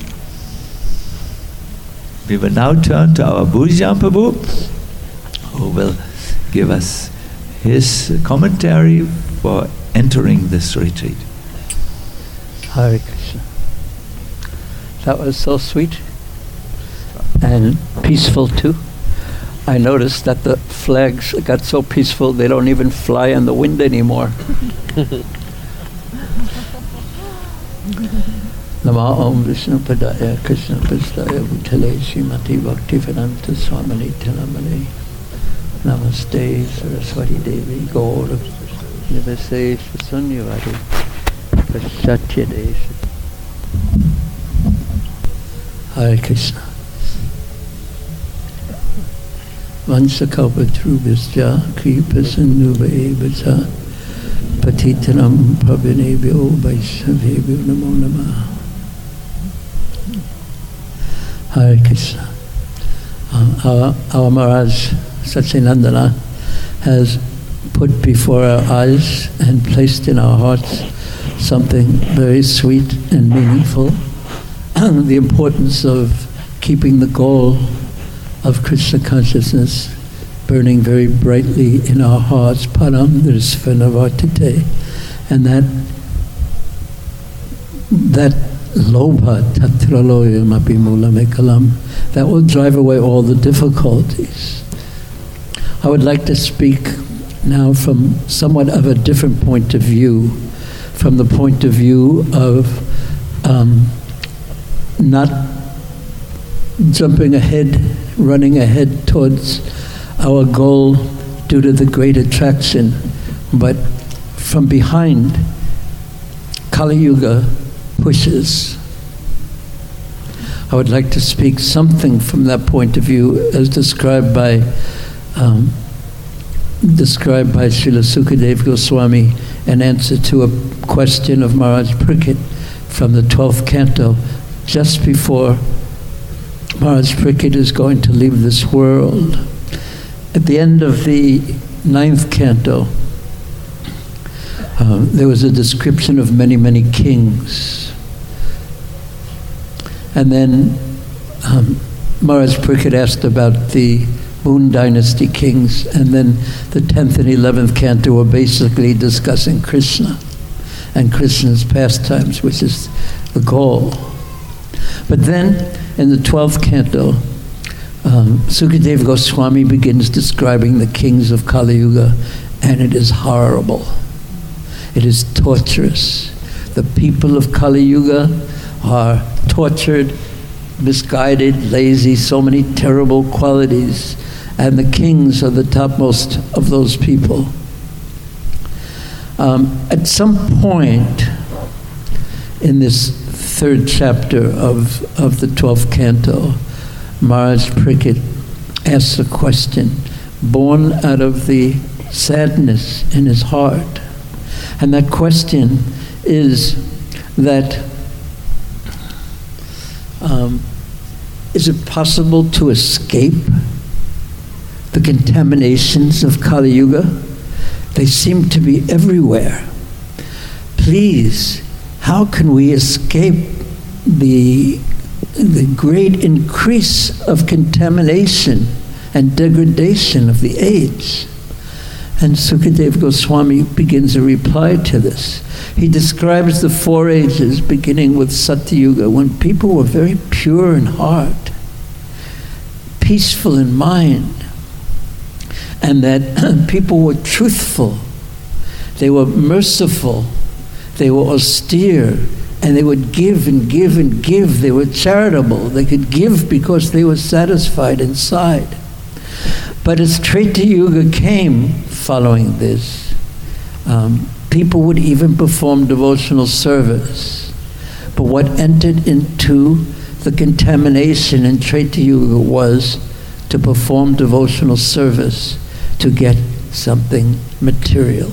We will now turn to our Bhurijan Prabhu, who will give us his commentary for entering this retreat. Hare Krishna. That was so sweet and peaceful too. I noticed that the flags got so peaceful they don't even fly in the wind anymore. Nama Om Vishnu Padaya Krishna Prasthaya Bhutale Srimati Bhaktivedanta Swamini Tenamani Namaste Saraswati Devi Gaura Nivase Sunyavadi Pashatya Desha. Hare Krishna. Vansakalpatarubhascha Kripasinuvebhasa Patitanam Pavanebhyo Vaishnavebhyo Namo Namah. Hare Krishna. Uh, our, our Maharaj Satyanandana has put before our eyes and placed in our hearts something very sweet and meaningful. The importance of keeping the goal of Krishna consciousness burning very brightly in our hearts, param drisvanavartite, and that that lobha tatraloyam apimulamekalam, that will drive away all the difficulties. I would like to speak now from somewhat of a different point of view, from the point of view of um, not jumping ahead, running ahead towards our goal due to the great attraction, but from behind, Kali Yuga pushes. I would like to speak something from that point of view as described by um, described by Srila Sukadeva Goswami, in answer to a question of Maharaj Parikshit from the twelfth canto, just before Maharaj Parikshit is going to leave this world. At the end of the ninth canto, uh, there was a description of many, many kings. And then um, Maharaj Parikshit asked about the Moon Dynasty kings, and then the tenth and eleventh canto were basically discussing Krishna and Krishna's pastimes, which is the goal. But then, in the twelfth canto, um, Sukadeva Goswami begins describing the kings of Kali Yuga, and it is horrible. It is torturous. The people of Kali Yuga are tortured, misguided, lazy, so many terrible qualities, and the kings are the topmost of those people. Um, at some point in this third chapter of, of the twelfth canto, Maharaj Parikshit asks a question born out of the sadness in his heart. And that question is that, um, is it possible to escape the contaminations of Kali Yuga? They seem to be everywhere. Please, how can we escape the, the great increase of contamination and degradation of the age? And Sukadeva Goswami begins a reply to this. He describes the four ages, beginning with Satyuga, when people were very pure in heart, peaceful in mind, and that people were truthful, they were merciful, they were austere, and they would give and give and give. They were charitable. They could give because they were satisfied inside. But as Treta Yuga came following this, um, people would even perform devotional service. But what entered into the contamination in Treta Yuga was to perform devotional service to get something material.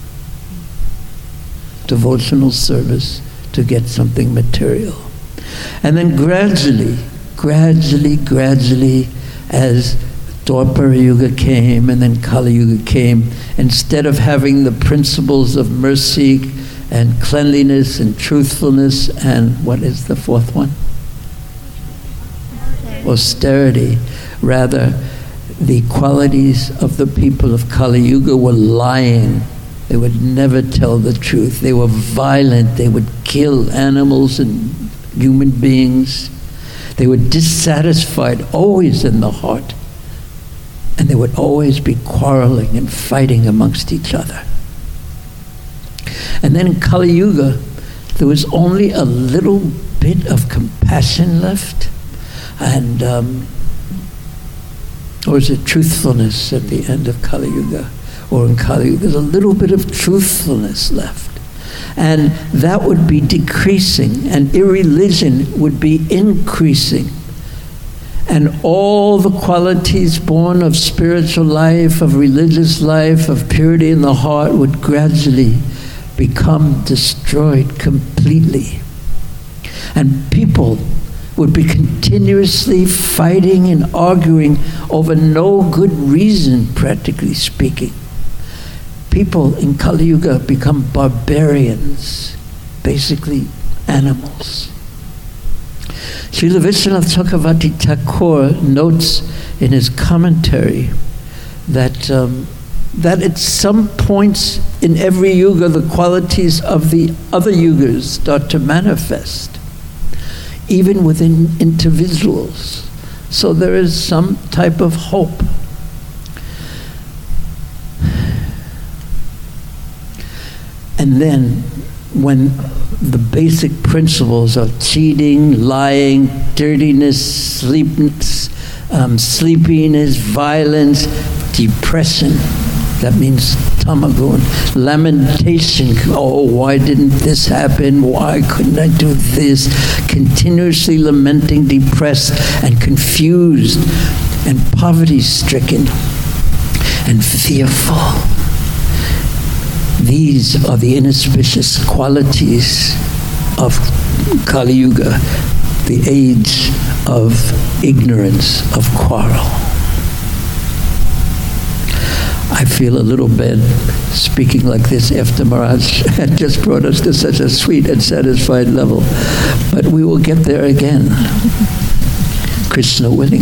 Devotional service to get something material. And then gradually, gradually, gradually, as Dwapara Yuga came and then Kali Yuga came, instead of having the principles of mercy and cleanliness and truthfulness and what is the fourth one? Austerity. Rather, the qualities of the people of Kali Yuga were lying. They would never tell the truth. They were violent. They would kill animals and human beings. They were dissatisfied, always in the heart. And they would always be quarreling and fighting amongst each other. And then in Kali Yuga, there was only a little bit of compassion left, and um, or is it truthfulness at the end of Kali Yuga? Or in Kali Yuga, there's a little bit of truthfulness left. And that would be decreasing, and irreligion would be increasing. and all the qualities born of spiritual life, of religious life, of purity in the heart would gradually become destroyed completely. And people would be continuously fighting and arguing over no good reason, practically speaking. People in Kali Yuga become barbarians, basically animals. Srila Vishwanath Chakravarti Thakur notes in his commentary that um, that at some points in every yuga the qualities of the other yugas start to manifest, even within individuals. So there is some type of hope. And then when the basic principles of cheating, lying, dirtiness, sleepiness, um, sleepiness, violence, depression, that means tamagun, lamentation, oh, why didn't this happen? Why couldn't I do this? Continuously lamenting, depressed, and confused, and poverty-stricken, and fearful. These are the inauspicious qualities of Kali Yuga, the age of ignorance, of quarrel. I feel a little bad speaking like this after Maharaj had just brought us to such a sweet and satisfied level. But we will get there again, Krishna willing.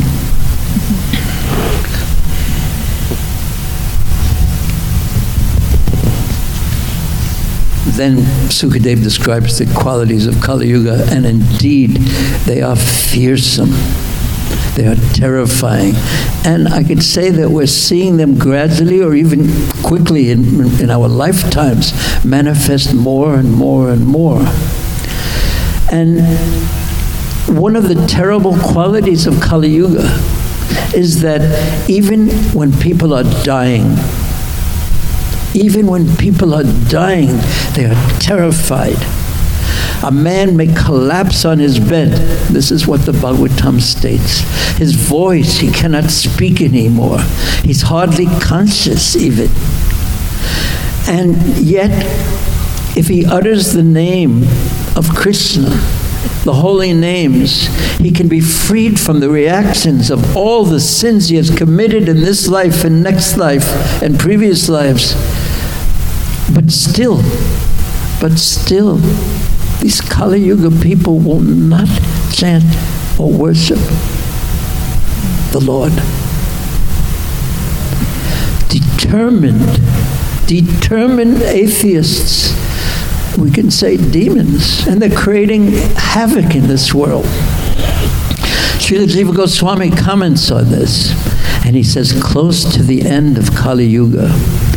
Then Sukadev describes the qualities of Kali Yuga, and indeed they are fearsome. They are terrifying. And I could say that we're seeing them gradually or even quickly in, in our lifetimes manifest more and more and more. And one of the terrible qualities of Kali Yuga is that even when people are dying, even when people are dying, they are terrified. A man may collapse on his bed. This is what the Bhagavatam states. His voice, he cannot speak anymore. He's hardly conscious even. And yet, if he utters the name of Krishna, the holy names, he can be freed from the reactions of all the sins he has committed in this life and next life and previous lives. But still, but still, these Kali Yuga people will not chant or worship the Lord. Determined, determined atheists, we can say demons, and they're creating havoc in this world. Srila Jiva Goswami comments on this, and he says, close to the end of Kali Yuga,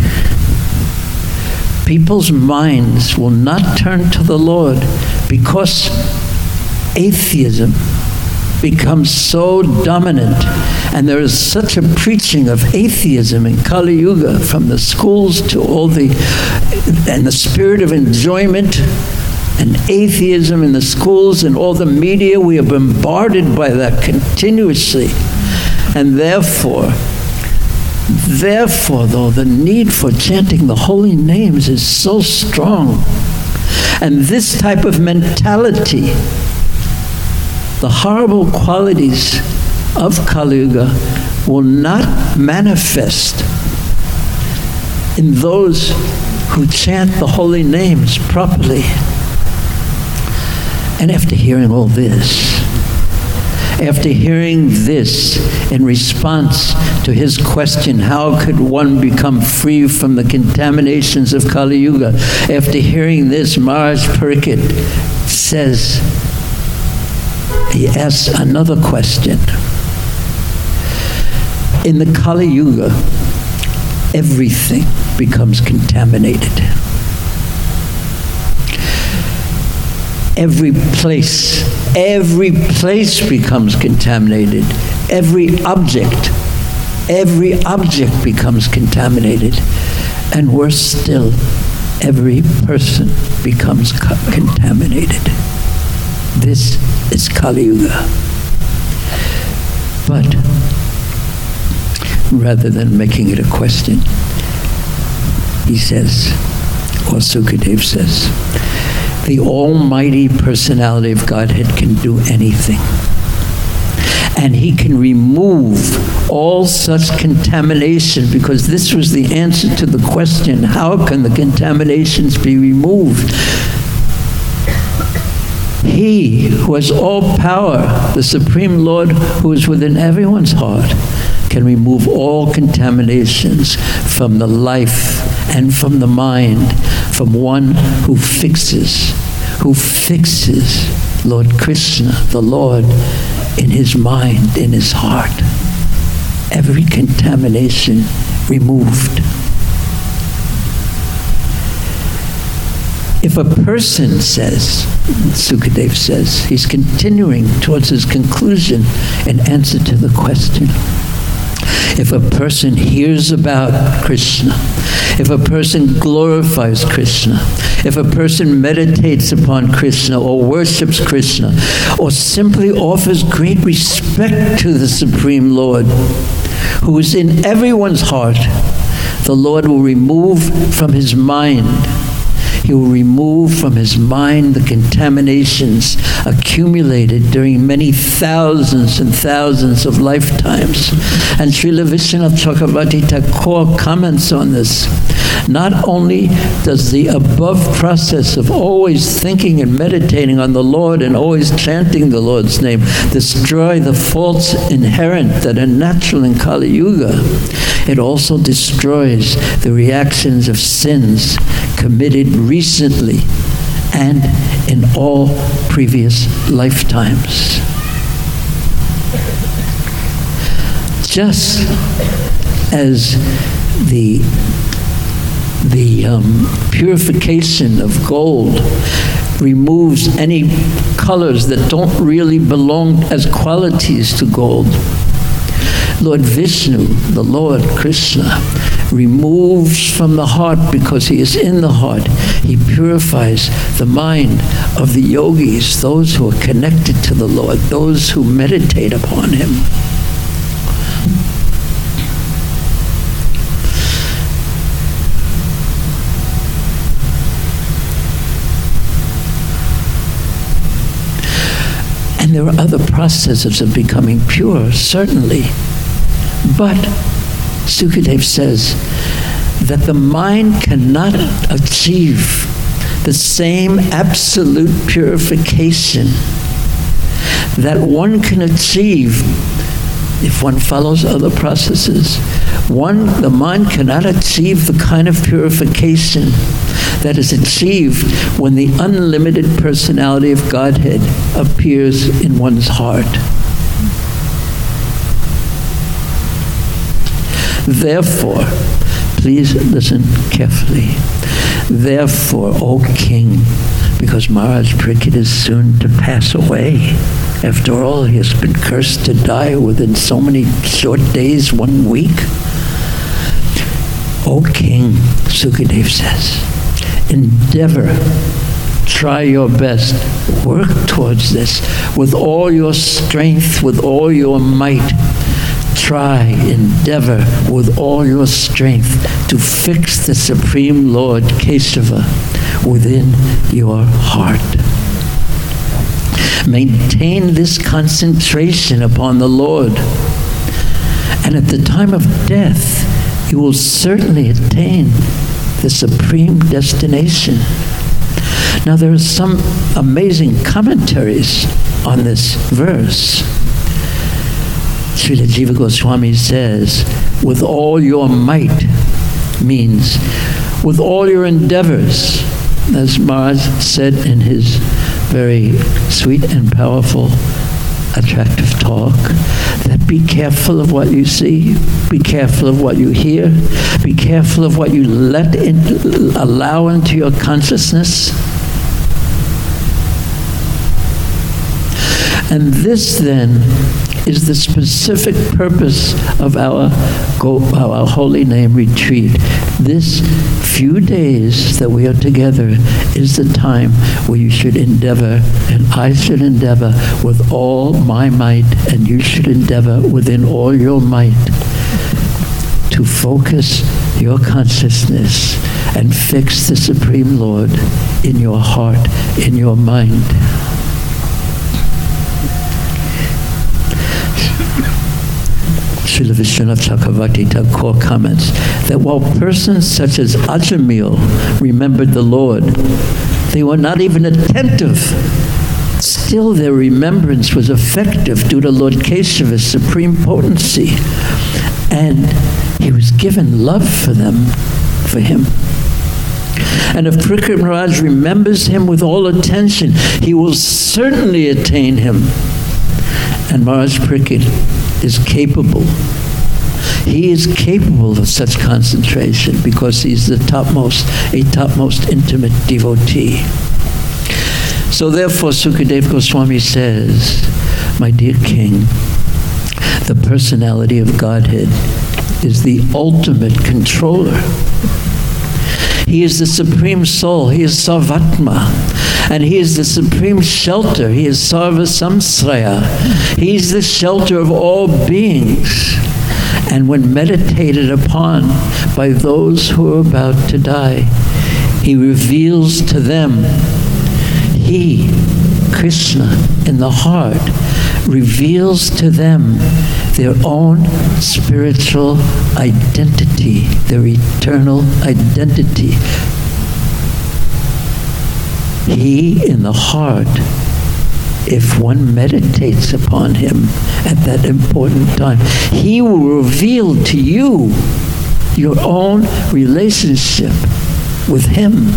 people's minds will not turn to the Lord because atheism becomes so dominant, and there is such a preaching of atheism in Kali Yuga from the schools to all the, and the spirit of enjoyment and atheism in the schools and all the media. We are bombarded by that continuously, and therefore Therefore, though, the need for chanting the holy names is so strong. And this type of mentality, the horrible qualities of Kali Yuga, will not manifest in those who chant the holy names properly. And after hearing all this, After hearing this in response to his question, how could one become free from the contaminations of Kali Yuga? After hearing this, Maharaj Parikshit says, he asks another question. In the Kali Yuga, everything becomes contaminated. Every place, every place becomes contaminated. Every object, every object becomes contaminated. And worse still, every person becomes co- contaminated. This is Kali Yuga. But rather than making it a question, he says, or Sukadev says, the almighty personality of Godhead can do anything. And he can remove all such contamination, because this was the answer to the question, how can the contaminations be removed? He who has all power, the Supreme Lord who is within everyone's heart, can remove all contaminations from the life and from the mind, from one who fixes, who fixes Lord Krishna, the Lord, in his mind, in his heart. Every contamination removed. If a person says, Sukadev says, he's continuing towards his conclusion in answer to the question. If a person hears about Krishna, if a person glorifies Krishna, if a person meditates upon Krishna or worships Krishna, or simply offers great respect to the Supreme Lord, who is in everyone's heart, the Lord will remove from his mind He will remove from his mind the contaminations accumulated during many thousands and thousands of lifetimes. And Srila Vishwanath Chakravarti Thakur comments on this. Not only does the above process of always thinking and meditating on the Lord and always chanting the Lord's name destroy the faults inherent that are natural in Kali Yuga, it also destroys the reactions of sins committed recently and in all previous lifetimes. Just as the the um, purification of gold removes any colors that don't really belong as qualities to gold, Lord Vishnu, the Lord Krishna, removes from the heart, because he is in the heart. He purifies the mind of the yogis, those who are connected to the Lord, those who meditate upon him. And there are other processes of becoming pure, certainly. But Sukadev says that the mind cannot achieve the same absolute purification that one can achieve if one follows other processes. One, the mind cannot achieve the kind of purification that is achieved when the unlimited personality of Godhead appears in one's heart. Therefore, please listen carefully. Therefore, O King, because Maharaj Parikshit is soon to pass away. After all, he has been cursed to die within so many short days, one week. O King, Sukadev says, endeavor, try your best, work towards this with all your strength, with all your might. Try, endeavor with all your strength to fix the Supreme Lord Kesava within your heart. Maintain this concentration upon the Lord, and at the time of death, you will certainly attain the supreme destination. Now, there are some amazing commentaries on this verse. Srila Jiva Goswami says, with all your might means with all your endeavors, as Maharaj said in his very sweet and powerful, attractive talk, that be careful of what you see, be careful of what you hear, be careful of what you let in, allow into your consciousness. And this then is the specific purpose of our, go, our Holy Name Retreat. This few days that we are together is the time where you should endeavor, and I should endeavor with all my might, and you should endeavor within all your might to focus your consciousness and fix the Supreme Lord in your heart, in your mind. Srila Vishwanath Chakravarti Thakur comments that while persons such as Ajamil remembered the Lord, they were not even attentive. Still, their remembrance was effective due to Lord Kesava's supreme potency, and he was given love for them, for him. And if Parikshit Maharaj remembers him with all attention, he will certainly attain him. And Maharaj Parikshit is capable. He is capable of such concentration because he's the topmost, a topmost intimate devotee. So therefore, Sukadeva Goswami says, my dear king, the personality of Godhead is the ultimate controller. He is the supreme soul. He is Sarvatma. And he is the supreme shelter. He is Sarva Samsraya. He is the shelter of all beings. And when meditated upon by those who are about to die, he reveals to them, he, Krishna, in the heart, reveals to them their own spiritual identity, their eternal identity. He, in the heart, if one meditates upon him at that important time, he will reveal to you your own relationship with him.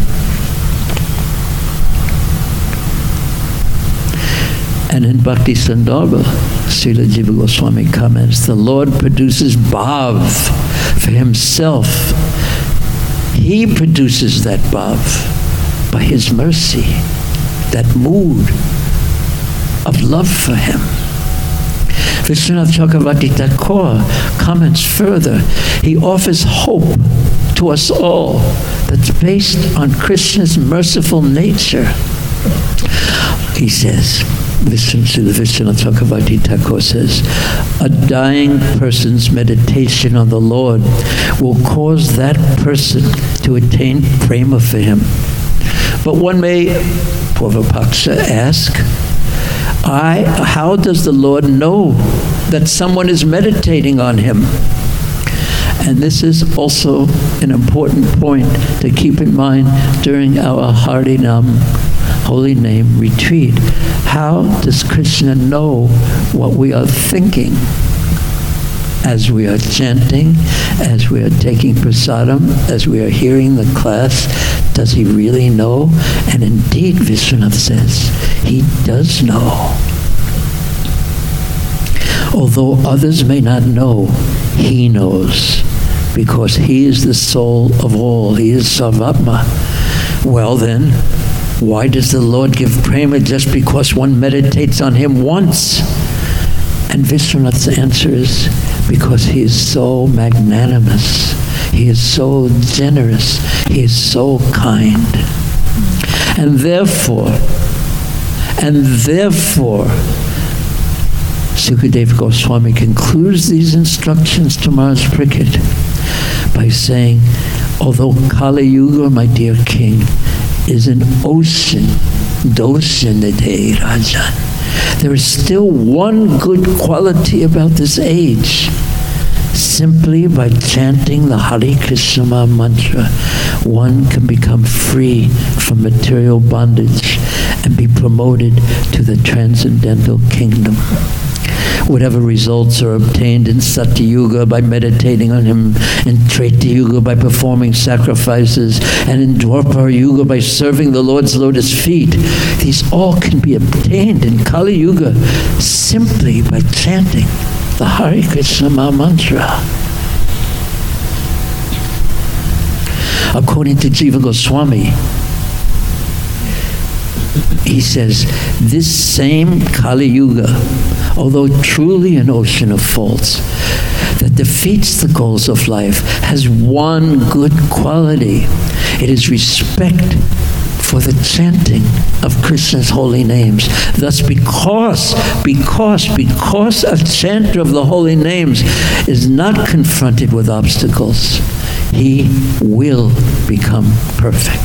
And in Bhakti Sandarbha, Srila Jiva Goswami comments, the Lord produces bhav for himself. He produces that bhav by his mercy, that mood of love for him. Vishwanath Chakravarti Thakur comments further. He offers hope to us all that's based on Krishna's merciful nature. He says, Vishwanath Chakravarti Thakur says, a dying person's meditation on the Lord will cause that person to attain prema for him. But one may, Purvapaksha, ask, I, how does the Lord know that someone is meditating on him? And this is also an important point to keep in mind during our Harinam, Holy Name Retreat. How does Krishna know what we are thinking as we are chanting, as we are taking prasadam, as we are hearing the class? Does he really know? And indeed, Vishwanath says, he does know. Although others may not know, he knows, because he is the soul of all. He is Sarvatma. Well then, why does the Lord give prema just because one meditates on him once? And Vishwanath's answer is, because he is so magnanimous. He is so generous. He is so kind. And therefore, and therefore, Sukadeva Goswami concludes these instructions to Maharaj Parikshit by saying, although Kali Yuga, my dear king, is an ocean, doshanade Rajan, there is still one good quality about this age. Simply by chanting the Hare Krishna mantra, one can become free from material bondage and be promoted to the transcendental kingdom. Whatever results are obtained in Satya Yuga by meditating on him, in Treta Yuga by performing sacrifices, and in Dwapara Yuga by serving the Lord's lotus feet, these all can be obtained in Kali Yuga simply by chanting the Hare Krishna mantra. According to Jiva Goswami, he says, this same Kali Yuga although truly an ocean of faults, that defeats the goals of life, has one good quality. It is respect for the chanting of Krishna's holy names. Thus, because, because, because a chanter of the holy names is not confronted with obstacles, he will become perfect.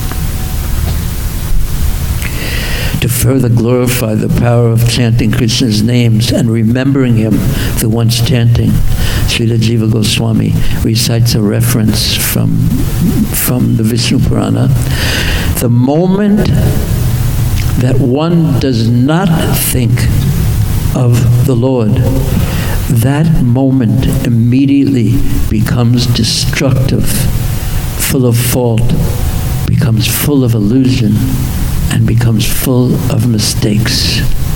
To further glorify the power of chanting Krishna's names and remembering him through one's chanting, Srila Jiva Goswami recites a reference from, from the Vishnu Purana. The moment that one does not think of the Lord, that moment immediately becomes destructive, full of fault, becomes full of illusion, and becomes full of mistakes.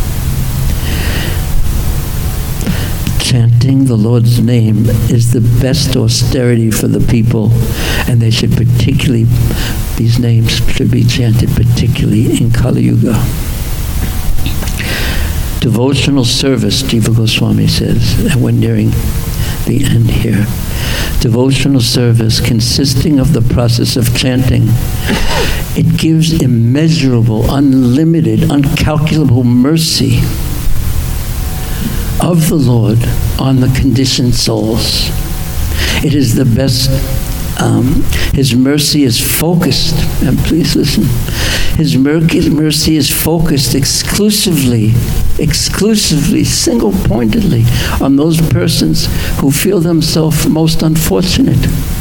Chanting the Lord's name is the best austerity for the people, and they should particularly, these names should be chanted particularly in Kali Yuga. Devotional service, Jiva Goswami says, and we're nearing the end here. Devotional service consisting of the process of chanting, it gives immeasurable, unlimited, uncalculable mercy of the Lord on the conditioned souls. It is the best. Um, his mercy is focused, and please listen, his mercy is focused exclusively, exclusively, single-pointedly on those persons who feel themselves most unfortunate.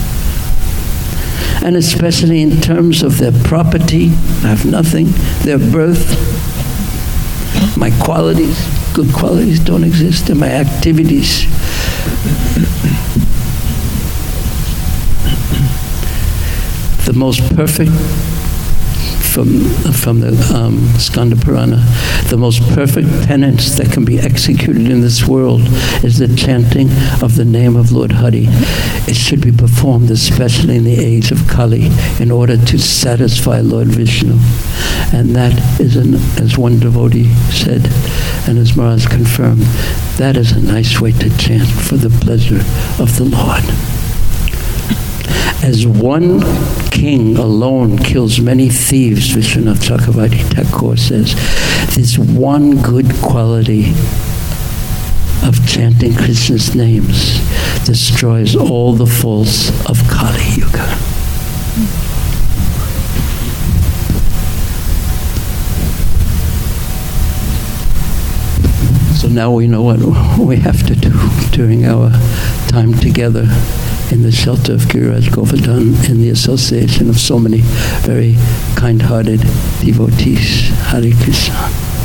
And especially in terms of their property, I have nothing, their birth, my qualities, good qualities don't exist, and my activities. The most perfect, from, from the um, Skanda Purana, the most perfect penance that can be executed in this world is the chanting of the name of Lord Hari. It should be performed especially in the age of Kali in order to satisfy Lord Vishnu. And that is, an, as one devotee said, and as Maharaj confirmed, that is a nice way to chant for the pleasure of the Lord. As one king alone kills many thieves, Vishwanath Chakravarti Thakur says, this one good quality of chanting Krishna's names destroys all the faults of Kali Yuga. So now we know what we have to do during our time together in the shelter of Giriraj Govardhan, in the association of so many very kind-hearted devotees. Hare Krishna.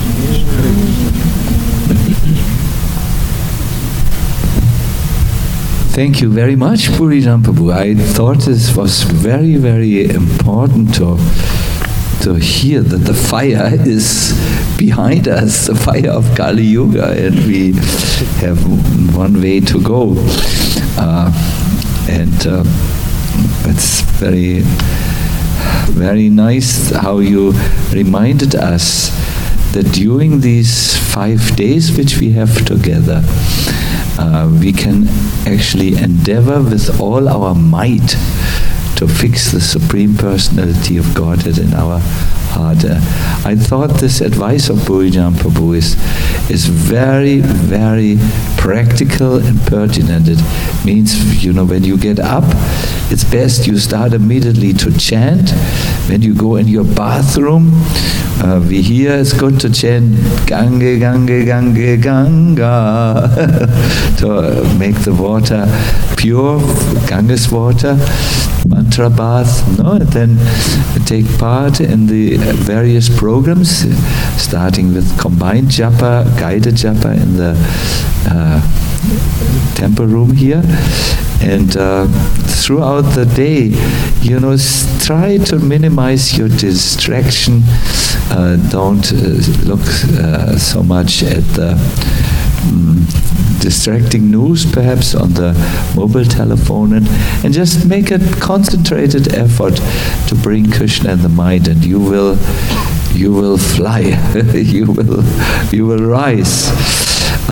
Thank you very much, Purijan Prabhu. I thought this was very, very important to to hear that the fire is behind us, the fire of Kali Yuga, and we have one way to go. Uh, and uh, it's very, very nice how you reminded us that during these five days which we have together, uh, we can actually endeavor with all our might to fix the Supreme Personality of Godhead in our heart. Uh, I thought this advice of Purijan Prabhu is, is very, very practical and pertinent. It means, you know, when you get up, it's best you start immediately to chant. When you go in your bathroom, uh, we hear it's good to chant Gange, Gange, Gange, Ganga to make the water pure, Ganges water, mantra bath, no? And then take part in the various programs, starting with combined japa, guided japa in the uh, temple room here. And uh, throughout the day, you know, s- try to minimize your distraction. Uh, don't uh, look uh, so much at the um, distracting news, perhaps on the mobile telephone, and, and just make a concentrated effort to bring Krishna in the mind, and you will, you will fly. you will, you will rise.